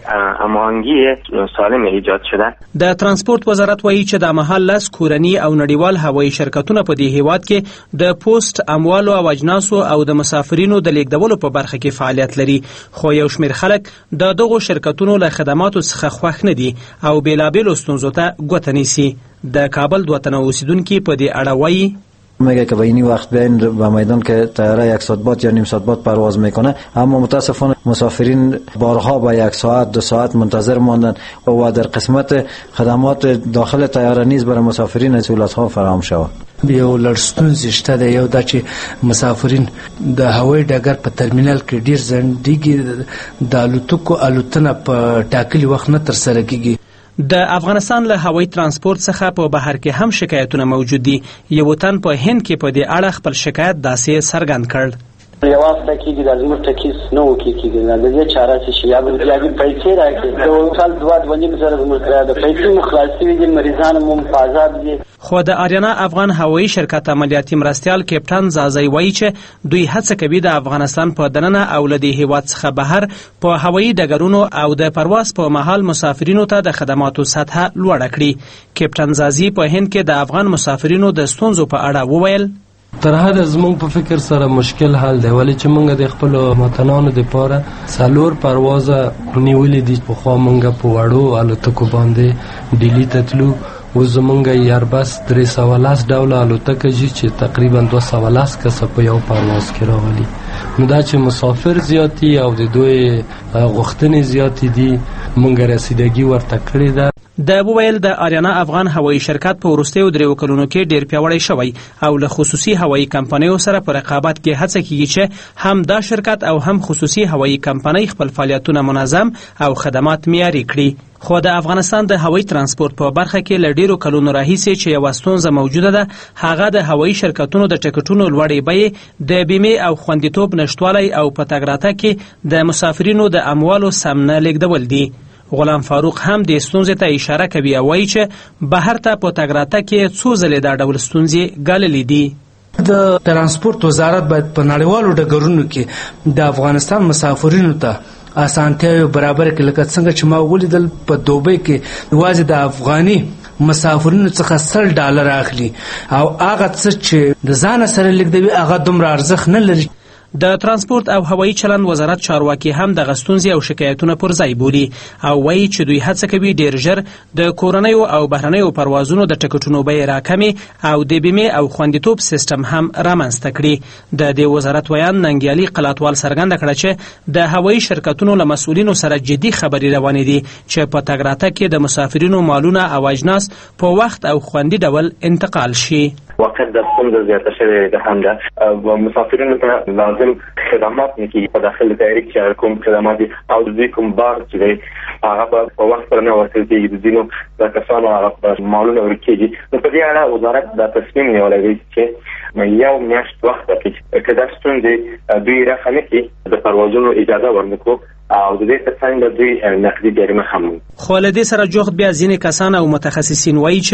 هماهنګي سالم ایجاد شده. د ترانسپورت وزارت وایي چې د مهال لس کورني او نړیوال هوایي شرکتونه په دې هیواد کې د پوسټ اموالو او اجناسو او د مسافرینو د لیږدولو په برخه کې فعالیت لري، خو یو شمېر خلک د دغو شرکتونو له خدماتو څخه خوښ نه دي او بېلابېلو ستونزو ته ګوته نیسي. د کابل دوه تنه اوسیدونکي په دې اړه وایي. میگه که به این وقت بیاین به میدان که طیاره یک ساعت بعد یا نیم ساعت بعد پرواز میکنه، اما متاسفانه مسافرین بارها به یک ساعت دو ساعت منتظر ماندن و در قسمت خدمات داخل طیاره نیز برای مسافرین سهولت ها فراهم شود. یو لړستونزې شته ده، یو دا چې مسافرین د هوایي ډګر په ترمینل کې ډیر ځنډیږي، د الوتکو الوتنه په ټاکلي وخت نه ترسره کیږي. د افغانستان له هوایي ترانسپورت څخه په بهر کې هم شکایتونه موجود دي. یو تن په هند کې په دې اړه خپل شکایت داسې څرګند کړ. یو وخت کېږي د زموږ ټکیس نو کېږي د دې چاره چې یا به یې پیسې راکړي د ټول دوه دوه نیم زره زموږ کرا د پیسې مخالصي دي، مریضان مو په آزاد دي. خو د اریانا افغان هوایي شرکت عملیاتي مرستیال کیپټن زازی وایي چې دوی هڅه کوي د افغانستان په دننه او له دې هیواد څخه بهر په هوایي ډګرونو او د پرواز په مهال مسافرینو ته د خدماتو سطح لوړه کړي. کیپټن زازی په هند کې د افغان مسافرینو د ستونزو په اړه وویل. تر هغه زموږ په فکر سره مشکل حل دی، ولی چې موږ د خپل وطنانو لپاره څلور پروازه نیولې دي. په خو موږ په وړو الوتکو باندې ډیلی ته تلو، و زمونږ ایربس درې سوه لس ډوله الوتکه جي چې تقریبا دوه سوه لس کسه په یو پرواز کې راغلي. نو دا چې مسافر زیاتی او د دوی غوښتنې زیاتې دي، موږ رسیدګي ورته کړې ده. د وویل د اریانا افغان هوایي شرکت په وروستیو دریو کلونو کې ډیر پیاوړی شوی او له خصوصي هوایي کمپنیو سره په رقابت کې هڅه کوي چې هم دا شرکت او هم خصوصي هوایي کمپنۍ خپل فعالیتونه منظم او خدمات معیاري کړي. خو د افغانستان د هوایي ترانسپورت په برخه کې له ډیرو کلونو راهیسې چې یوه ستونزه موجوده ده، هغه د هوایي شرکتونو د ټکټونو لوړې بیې، د بیمې او خوندیتوب نشتوالی او په تګ راتګ کې د مسافرینو د اموالو سم نه لیږدول دي. غلام فاروق هم د ستونزې ته اشاره کوي او وایي چې بهر ته په تګ راتګ کې څو ځلې دا ډول ستونزې ګاللې دي. د ترانسپورت وزارت باید په نړیوالو ډګرونو کې د افغانستان مسافرینو ته اسانتیاوې برابر کړي، لکه څنګه چې ما ولیدل په دوبۍ کې یوازې د افغاني مسافرینو څخه سل ډالر اخلي او هغه څه چې د ځان سره لیږدوي هغه دومره ارزښت نه لري. د ترانسپورت او هوایي چلند وزارت چارواکي هم د غستونځي او شکایتونه پر ځای بولي او وایي چې دوی هڅه کوي ډیر ژر د کورنیو او بهرنیو پروازونو د ټکټونو بیې راکمي او د بیمې او خوندیتوب سیستم هم رامنځته کړي. د دې وزارت ویان ننګیالي قلاتوال څرګنده کړه چې د هوایي شرکتونو له مسؤلینو سره جدي خبرې روانې دي چې په تګ راتګ کې د مسافرینو مالونه او اجناس په وخت او خوندي ډول انتقال شي. وقت د ستونزو زیاته شوې ده، هم ده مسافرینو ته لازم خدمات نکي په داخل طیارې کې کوم خدمات او د دې کوم بار چې دی هغه په وخت سره نه ورکول کېږي، د ځینو د کسانو هغه مالونه ورکېږي. نو په دې اړه وزارت دا تصمیم نیولی دی چې یو میاشت وخت کې که دا ستونزې دوی رفع نه کړي د پروازونو اجازه ورنکړو او د دې ترڅنګ دوی نقدي جریمه هم. خو له دې سره جوخت بیا ځینې کسان او متخصصین وایي چې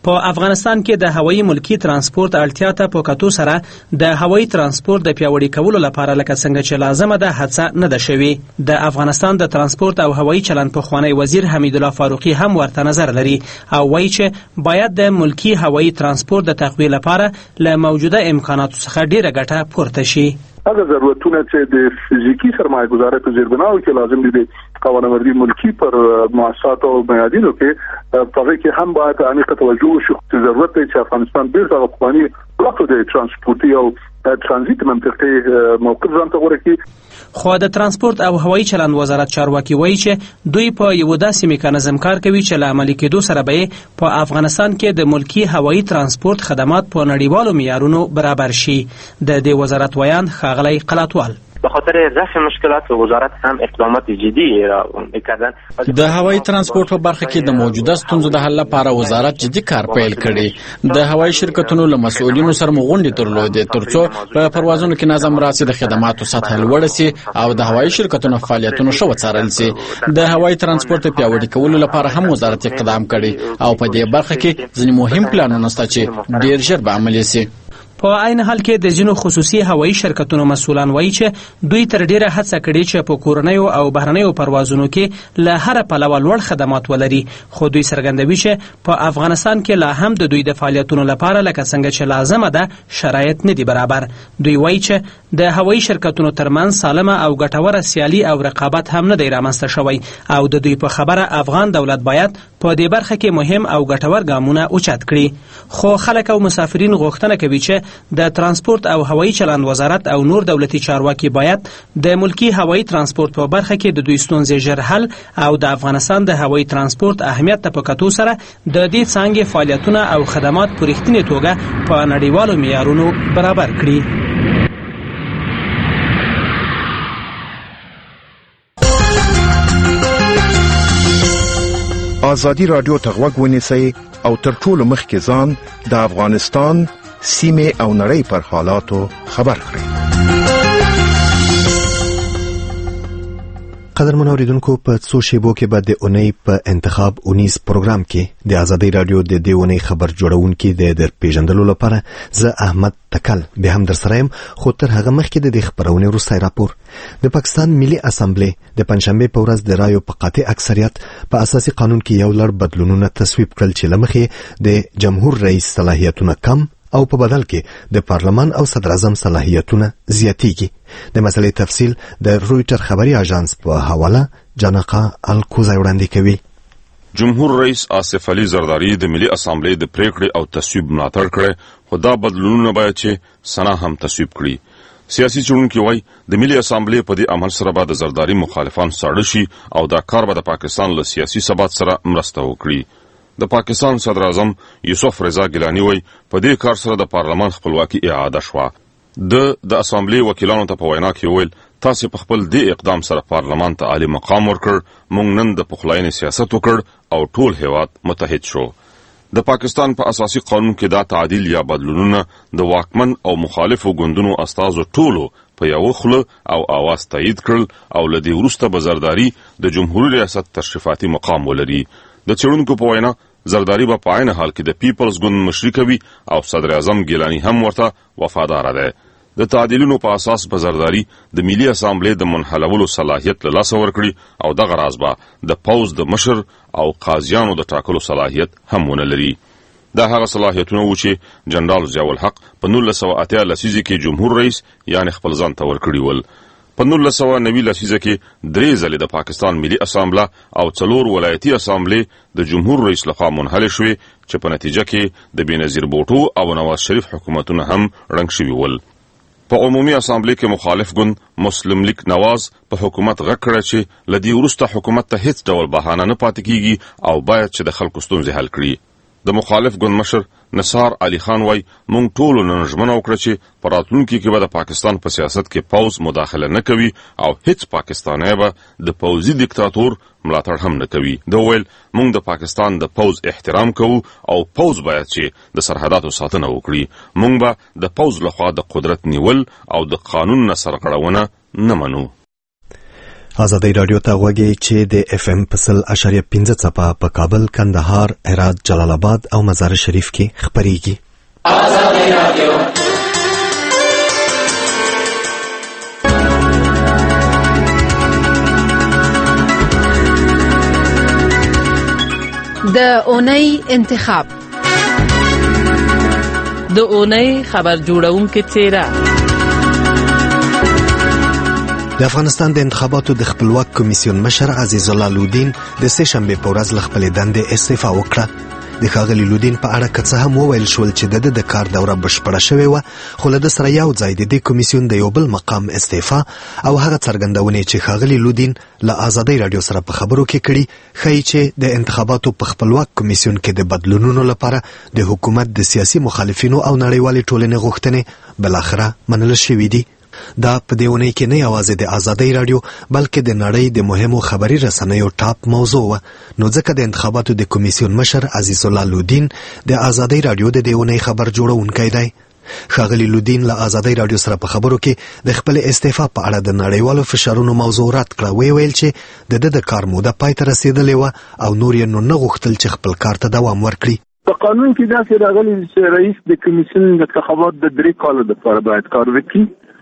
په افغانستان کې د هوایي ملکی ترانسپورت اړتیا ته په کتو سره د هوایي ترانسپورت د پیاوړي کولو لپاره لکه څنګه چې لازمه ده هڅه نه ده شوې. د افغانستان د ترانسپورت او هوایي چلند پخوانی وزیر حمید الله فاروقي هم ورته نظر لري او وایي چې باید د ملکی هوایي ترانسپورت د تقویه لپاره له موجوده امکاناتو څخه ډیره ګټه پورته شي. هغه ضرورتونه چې د فزیکی سرمایه گذارۍ په زیربناو کې لازم دي د قوانوردی ملکی پر مؤسسات او میادینو کې په کې هم باید عمیقه توجه وشي چې ضرورت دی چې افغانستان بیرته د افغاني بلاکو د ترانسپورتي او ترانزیت منطقې موقف ځان ته غوړه کړي. خو د ترانسپورت او هوایي چلند وزارت چارواکي وایي چې دوی په یو داسې میکانیزم کار کوي چې له عملي کېدو سره به په افغانستان کې د ملکی هوایي ترانسپورت خدمات په نړیوالو معیارونو برابر شي. د دې وزارت ویان ښاغلی قلاتوال به خاطر رفع مشکلات وزارت هم اقدامات جدی را میکردن. د هوایي ترانسپورت په برخه کې د موجوده ستونزو د حل لپاره وزارت جدي کار پیل کړي. د هوایي شرکتونو له مسؤلینو سره مغونډې درلودې ترڅو په پروازونو کې نظم راسي، د خدماتو سطح لوړه سي او د هوایي شرکتونو فعالیتونه ښه وڅارل سي. د هوایي ترانسپورت پیاوړي کولو لپاره هم وزارت اقدام کړي او په دې برخه کې ځینې مهم پلانونه شته چې ډیر ژر به عملي سي. په عین حال کې د ځینو خصوصي هوایي شرکتونو مسؤلان وایي چې دوی تر ډیره هڅه کړې چې په کورنیو او بهرنیو پروازونو کې له هر پلوه لوړ خدمات ولري، خو دوی څرګندوي چې په افغانستان کې لا هم د دوی د فعالیتونو لپاره لکه څنګه چې لازمه ده شرایط نه دي برابر. دوی وایي چې د هوایي شرکتونو ترمنځ سالمه او ګټوره سیالي او رقابت هم نه دی رامنځته شوی او د دوی په خبره افغان دولت باید په دې برخه کې مهم او ګټور ګامونه اوچت کړي. خو خلک او مسافرین غوښتنه کوي چې د ترانسپورت او هوایي چلند وزارت او نور دولتي چارواکي باید د ملکی هوایي ترانسپورت په برخه کې د دوی ستونزې ژر حل او د افغانستان د هوایي ترانسپورت اهمیت ته په کتو سره د دې څانګې فعالیتونه او خدمات په رښتینې توګه په نړیوالو معیارونو برابر کړي. ازادي رادیو ته غوږ ونیسئ او تر ټولو مخکې ځان د افغانستان سیمه او نړۍ پر حالاتو خبر کړئ. قدرمن اوریدونکو، په څو شیبو کې به د اونۍ په انتخاب اونیز پروګرام کې د ازادي رادیو د دې اونۍ خبر جوړونکي د در پیژندلو لپاره زه احمد تکل به هم در سره یم. خو تر هغه مخکې د دې خبرونې وروستی راپور. د پاکستان ملي اسامبلې د پنځشنبې په ورځ د رایو په قاطع اکثریت په اساسي قانون کې یو لړ بدلونونه تصویب کړل چې له مخې د جمهور رئیس صلاحیتونه کم او په بدل کې د پارلمان او صدر اعظم صلاحیتونه زیاتېږي. د مسلې تفصیل د رویټر خبري اژانس په حواله جانقا الکوزای وړاندې کوي. جمهور رئیس آصف علي زرداری د ملي اسامبلې د پریکړې او تصویب ملاتړ کړي، خو دا بدلونونه باید چې سنا هم تصویب کړي. سیاسي چونکي وایي د ملي اسامبلې په دې عمل سره به د زرداری مخالفان ساړه شي او دا کار به د پاکستان له سیاسي ثبات سره مرسته وکړي. د پاکستان صدر اعظم یوسف رضا ګیلانی وایي په دې کار سره د پارلمان خپلواکي اعاده شوه. د د اسامبلې وکیلانو ته په وینا کې ویل تاسو په خپل دې اقدام سره پارلمان ته عالی مقام ورکړ، موږ نن د پخلاینې سیاست وکړ او ټول هیواد متحد شو. د پاکستان په اساسي قانون کې دا تعدیل یا بدلونونه د واکمن او مخالفو ګوندونو استازو ټولو په یو خوله او आवाज تایید کړل او لدی وروسته به زرداری د جمهوریت ریاست تشریفاتي مقام ولري. د چړونکو په وینا زرداری به په عین حال کې د پیپلز ګوند مشري کوي او صدر اعظم ګیلانی هم ورته وفادار دی. د تعدیلونو په اساس به زرداری د ملي اسامبلې د منحلولو صلاحیت له لاسه ورکړي او دغه راز به د پوز د مشر او قاضیانو د ټاکلو صلاحیت هم ونه لري. دا هغه صلاحیتونه و چې جنرال ضیاء الحق په نولس سوه اتیا لسیزه کې جمهور رئیس یعنی خپل ځان ته ورکړي ول. په نولس سوه نوي لسیزه کې درې ځلې د پاکستان ملي اسامبله او څلور ولایتي اسامبلې د جمهور رئیس لخوا منحل شوې چې په نتیجه کې د بېنظیر بوټو او نواز شریف حکومتونه هم ړنګ شوي ول. په عمومي اسامبلې کې مخالف ګوند مسلم لیگ نواز په حکومت غږ کړی چې له دې وروسته حکومت ته هیڅ ډول بهانه نه پاتې کیږي او باید چې د خلکو ستونزې حل کړي. د مخالف ګوند مشر نصار علي خان وای مونږ ټول نن ژمنه وکړه چې په راتلونکي کې به د پاکستان په سیاست کې پوز مداخله نه کوي او هیڅ پاکستانی به د پوزي دیکتاتور ملاتړ هم نه کوي. د ویل مونږ د پاکستان د پوز احترام کوو او پوز باید چې د سرحداتو ساتنه وکړي. مونږ به د پوز لخوا د قدرت نیول او د قانون نه سرغړونه نه منو. آزادی رادیو ته غوږی چې د اف ام پسل اشاریه پنځه څپه په کابل، کندهار، هرات، جلال آباد او مزار شریف کې خبريږي. آزادی رادیو د اونۍ انتخاب، د اونۍ خبر جوړونکو څیره. د افغانستان د انتخاباتو د خپلواک کمیسیون مشر عزیز الله لودین د سه شنبه په ورځ له خپلې دندې استعفا وکړه. د ښاغلي لودین په اړه که څه هم وویل شول چې د د کار دوره بشپړه شوې وه، خو له ده سره یو ځای د دې کمیسیون د یو بل مقام استعفا او هغه څرګندونې چې ښاغلي لودین له آزادۍ راډیو سره په خبرو کې کړي ښیي چې د انتخاباتو په خپلواک کمیسیون کې د بدلونونو لپاره د حکومت د سیاسي مخالفینو او نړیوالې ټولنې غوښتنې بالاخره منل شوې دي. دا په دې اونۍ کې نه یوازې د آزادۍ راډیو بلکې د نړۍ د مهمو خبري رسنیو ټاپ موضوع وه، نو ځکه د انتخاباتو د کمیسیون مشر عزیز الله لودین د آزادۍ راډیو د دې اونۍ خبر جوړونکی دی. ښاغلي لودین له آزادۍ راډیو سره په خبرو کې د خپل استعفا په اړه د نړیوالو فشارونو موضوع رد کړه. وی ویل چې د ده د کار موده پای ته رسېدلې وه او نور یې نو نه غوښتل چې خپل کار ته دوام ورکړي. په قانون کې داسې راغلي چې رئیس د کمیسیون د انتخابات د درې کالو لپاره باید کار وکړي.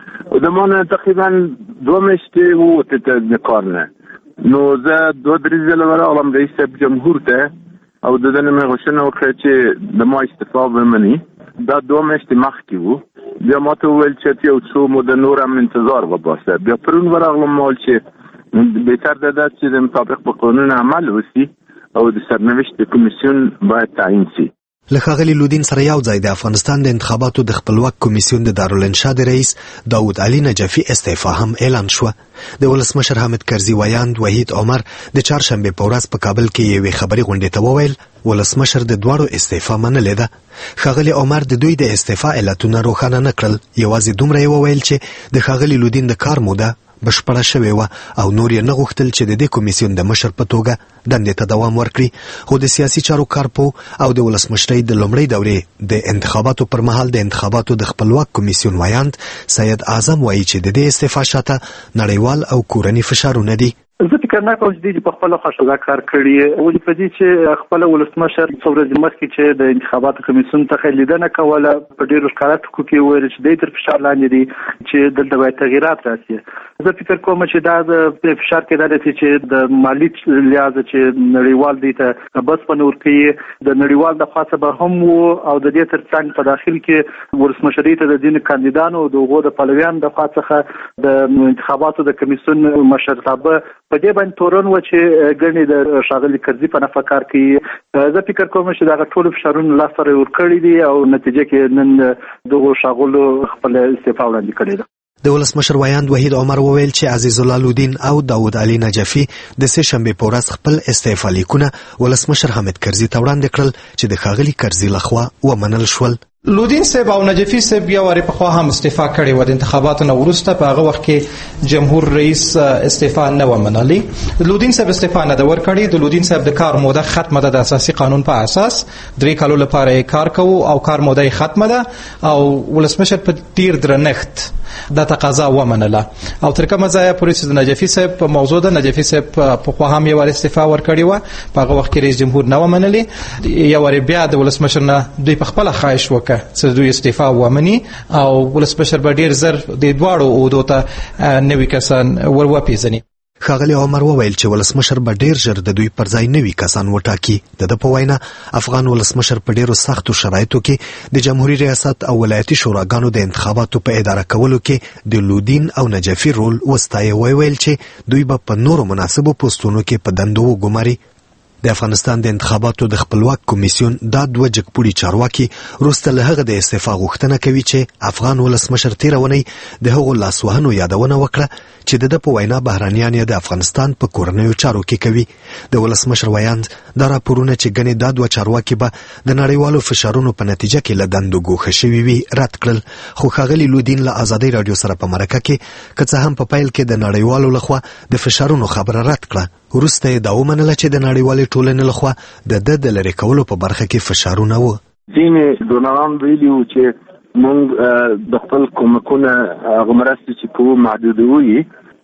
د مانه تقریبا دوه میاشتې ووتې ته د کار نه، نو زه دوه درې ځله ورغلم رئیس صاحب جمهور ته او د ده نه مې غوښتنه وکړه چې د ما استعفا ومني. دا دوه میاشتې مخکې وو. بیا ما ته وویل چې یو څو موده نور هم انتظار وباسه. بیا پرون ورغلم ما ویل چې بهتر ده ده چې د مطابق په قانون عمل وسي او د سرنوشت د کمیسیون باید تعیین سي. له ښاغلي لودین سره یو ځای د افغانستان د انتخاباتو د خپلواک کمیسیون د دارالانشا د رئیس داود علي نجفي استعفا هم اعلان شوه. د ولسمشر حامد کرزي ویاند وحید عمر د چهارشنبې په ورځ په کابل کې یوې خبري غونډې ته وویل ولسمشر د دواړو استعفا منلې ده. ښاغلي عمر د دوی د استعفا علتونه روښانه نه کړل، یوازې دومره یې وویل چې د ښاغلي لودین د کار موده بشپړه شوې وه او نور یې نه غوښتل چې د دې کمیسیون د مشر په توګه دندې ته دوام ورکړي. خو د سیاسي چارو کارپو او د ولسمشرۍ د لومړۍ دورې د انتخاباتو پر مهال د انتخاباتو د خپلواک کمیسیون ویاند سید اعظم وایي چې د دې استعفا شاته نړیوال او کورني فشارونه دي. زه فکر نه کوم چې دوی په خپله خوښه دا کار کړي، ولې په دې چې خپله ولسمشر څو ورځې مخکې چې د انتخاباتو کمیسیون څخه لیدنه کوله په ډېرو ښکاره ټکو کې وویل چې دوی تر فشار لاندې دي چې دلته باید تغیرات راسي. زه فکر کوم چې دا د فشار کې دا دی چې د مالي لحاظه چې نړیوال دی ته بس په نور کې د نړیوال د خاصه به هم وو او د دې ترڅنګ په داخل کې ولسمشرۍ ته د ځینو کاندیدانو او د هغو د پلویانو د خوا څخه د انتخاباتو د کمیسیون مشرتابه په دې باندې تورن و چې ګڼې د ښاغلي کرزي په نفع کار کوي. زه فکر کوم چې دغه ټولو فشارونو لاس سره ورکړي دي او نتیجه کې نن دغو ښاغلو خپل استعفا وړاندې کړې ده. د ولسمشر ویاند وحید عمر وویل چې عزیز الله لودین او داود علي نجفي د سه شنبې په ورځ خپل استعفا لیکونه ولسمشر حامد کرزي ته وړاندې کړل چې د ښاغلي کرزي لخوا ومنل شول. لودین صاحب او نجفي صاحب یو واری په خوا هم استعفا کړې و. د انتخاباتو نه وروسته په هغه وخت کې جمهور رئیس استعفا نه ومنلې. لودین صاحب استعفا نه د ورکړې. د لودین صاحب د کار موده ختمه ده د اساسي قانون په اساس. درې کالو لپاره کار کوو او کار موده ختمه ده او ولسمشر په ډیر درنښت دا تقاضا ومنله او تر کومه ځایه پورې چې د نجفي صاحب په موضوع ده نجفي صاحب په خوا هم یو واری استعفا ورکړې و. په هغه وخت کې رئیس جمهور نه ومنلې. یو واری بیا د ولسمشر نه دوی په خپل خواهش وکړه چې دوی استعفا ومني او ولسمشر به ډیر زر د دواړو عهدو ته نوي کسان ور وپیژني. ښاغلي عمر وویل چې ولسمشر به ډیر ژر د دوی پر ځای نوي کسان وټاکي. د ده په وینا افغان ولسمشر په ډیرو سختو شرایطو کې د جمهوریت ریاست او ولایتي شوراګانو د انتخاباتو په اداره کولو کې د لودین او نجفي رول وستایه. ویل چې دوی به په نورو مناسبو پوسټونو کې په دندو وګماري. د افغانستان د انتخاباتو د خپلواک کمیسیون دا دوه جګپوړي چارواکي وروسته له هغه د استعفا غوښتنه کوي چې افغان ولسمشر تېره اونۍ د هغو لاسوهنو یادونه وکړه چې د ده په وینا بهرانیان یې د افغانستان په کورنیو چارو کې کوي. د ولسمشر ویاند دا راپورونه چې ګڼې دا دوه چارواکي به د نړیوالو فشارونو په نتیجه کې له دندو ګوښه شوي وي رد کړل. خو ښاغلي لودین له آزادۍ راډیو سره په مرکه کې که څه هم په پیل کې د نړیوالو لخوا د فشارونو خبره رد کړه، وروسته یې دا ومنله چې د نړیوالې ټولنې لخوا د ده د لرې کولو په برخه کې فشارونه وو. ځینې ډونران ویلي وو چې موږ د خپل کومکونه هغه مرستې چې کوو محدودوي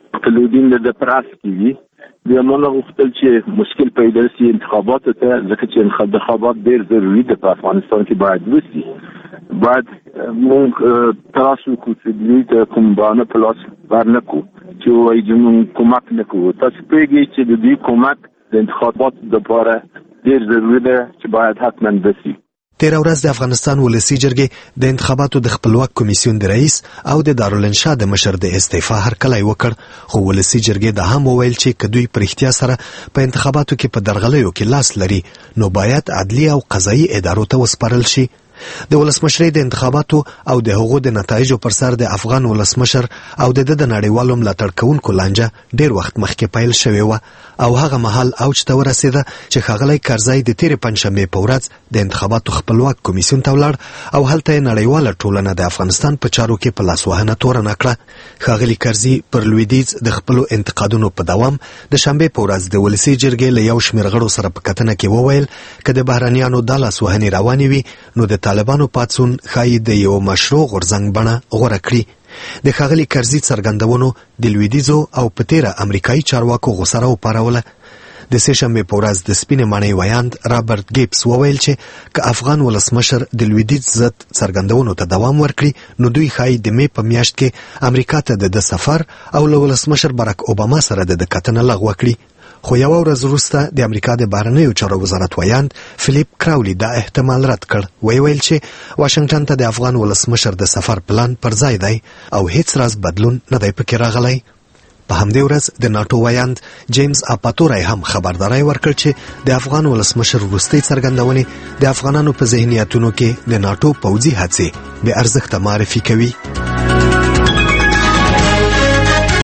تلودین د پراس کیږي د موږ غوښتل چې مشکل پیدا شي انتخابات ته ځکه چې انتخابات ډېر ضروري دي په افغانستان کې باید وشي. باید موږ تاسو کو چې د کوم باندې پلاس ورنکو چې وایي چې موږ کومک نکوو. تاسو پیږئ چې د دې کومک د انتخابات لپاره ډېر ضروري ده چې باید حتما وشي. تیر ورځ د افغانستان ولسی جرګې د انتخاباتو د خپلواک کمیسیون د رئیس او د دارالانشا د مشر د استعفا هرکلی وکړ، خو ولسی جرګې د هم وویل چې کدوی پر اختیار سره په انتخاباتو کې په درغلیو کې لاس لري نو باید عدلی او قضایي ادارو ته وسپارل شي. د ولسمشرۍ د انتخاباتو او د هغو د نتایجو پر سر د افغان ولسمشر او د د نړیوالو ملاتړ کوونکو لانجه ډیر وخت مخکې پیل شوې وه او هغه مهال اوج ته ورسېده چې ښاغلی کرزی د تېرې پنجشنبې په ورځ د انتخاباتو خپلواک کمیسیون ته ولاړ او هلته یې نړیواله ټولنه د افغانستان په چارو کې په لاسوهنه تورنه کړه. ښاغلي کرزي پر لویدیځ د خپلو انتقادونو په دوام د شنبې په ورځ د ولسي جرګې له یو شمېر غړو سره په کتنه کې وویل که د بهرنیانو دا لاسوهنې روانې وي نو د طالبانو پاڅون ښایي د یو مشروع غورځنګ بڼه غوره کړي. د ښاغلي کرزي څرګندونو د لویدیځو او په تېره امریکایي چارواکو غوسه راوپاروله. د سې شنبې په ورځ د سپینې ماڼۍ ویاند رابرټ ګیبس وویل چې که افغان ولسمشر د لویدیځ ضد څرګندونو ته دوام ورکړي نو دوی ښایي د مې په میاشت کې امریکا ته د ده سفر او له ولسمشر براک اوباما سره د ده کتنه لغوه کړي. خو یوه ورځ وروسته د امریکا د بهرنیو چارو وزارت ویاند فلیپ کراولی دا احتمال رد کړ. وی ویل چې واشنګټن ته د افغان ولسمشر د سفر پلان پر ځای دی او هیڅ راز بدلون نه دی پکې راغلی. په همدې ورځ د ناټو ویاند جیمز اپاتورای هم خبرداری ورکړ چې د افغان ولسمشر وروستۍ څرګندونې د افغانانو په ذهنیتونو کې د ناټو پوځي هڅې بې ارزښته معرفي کوي.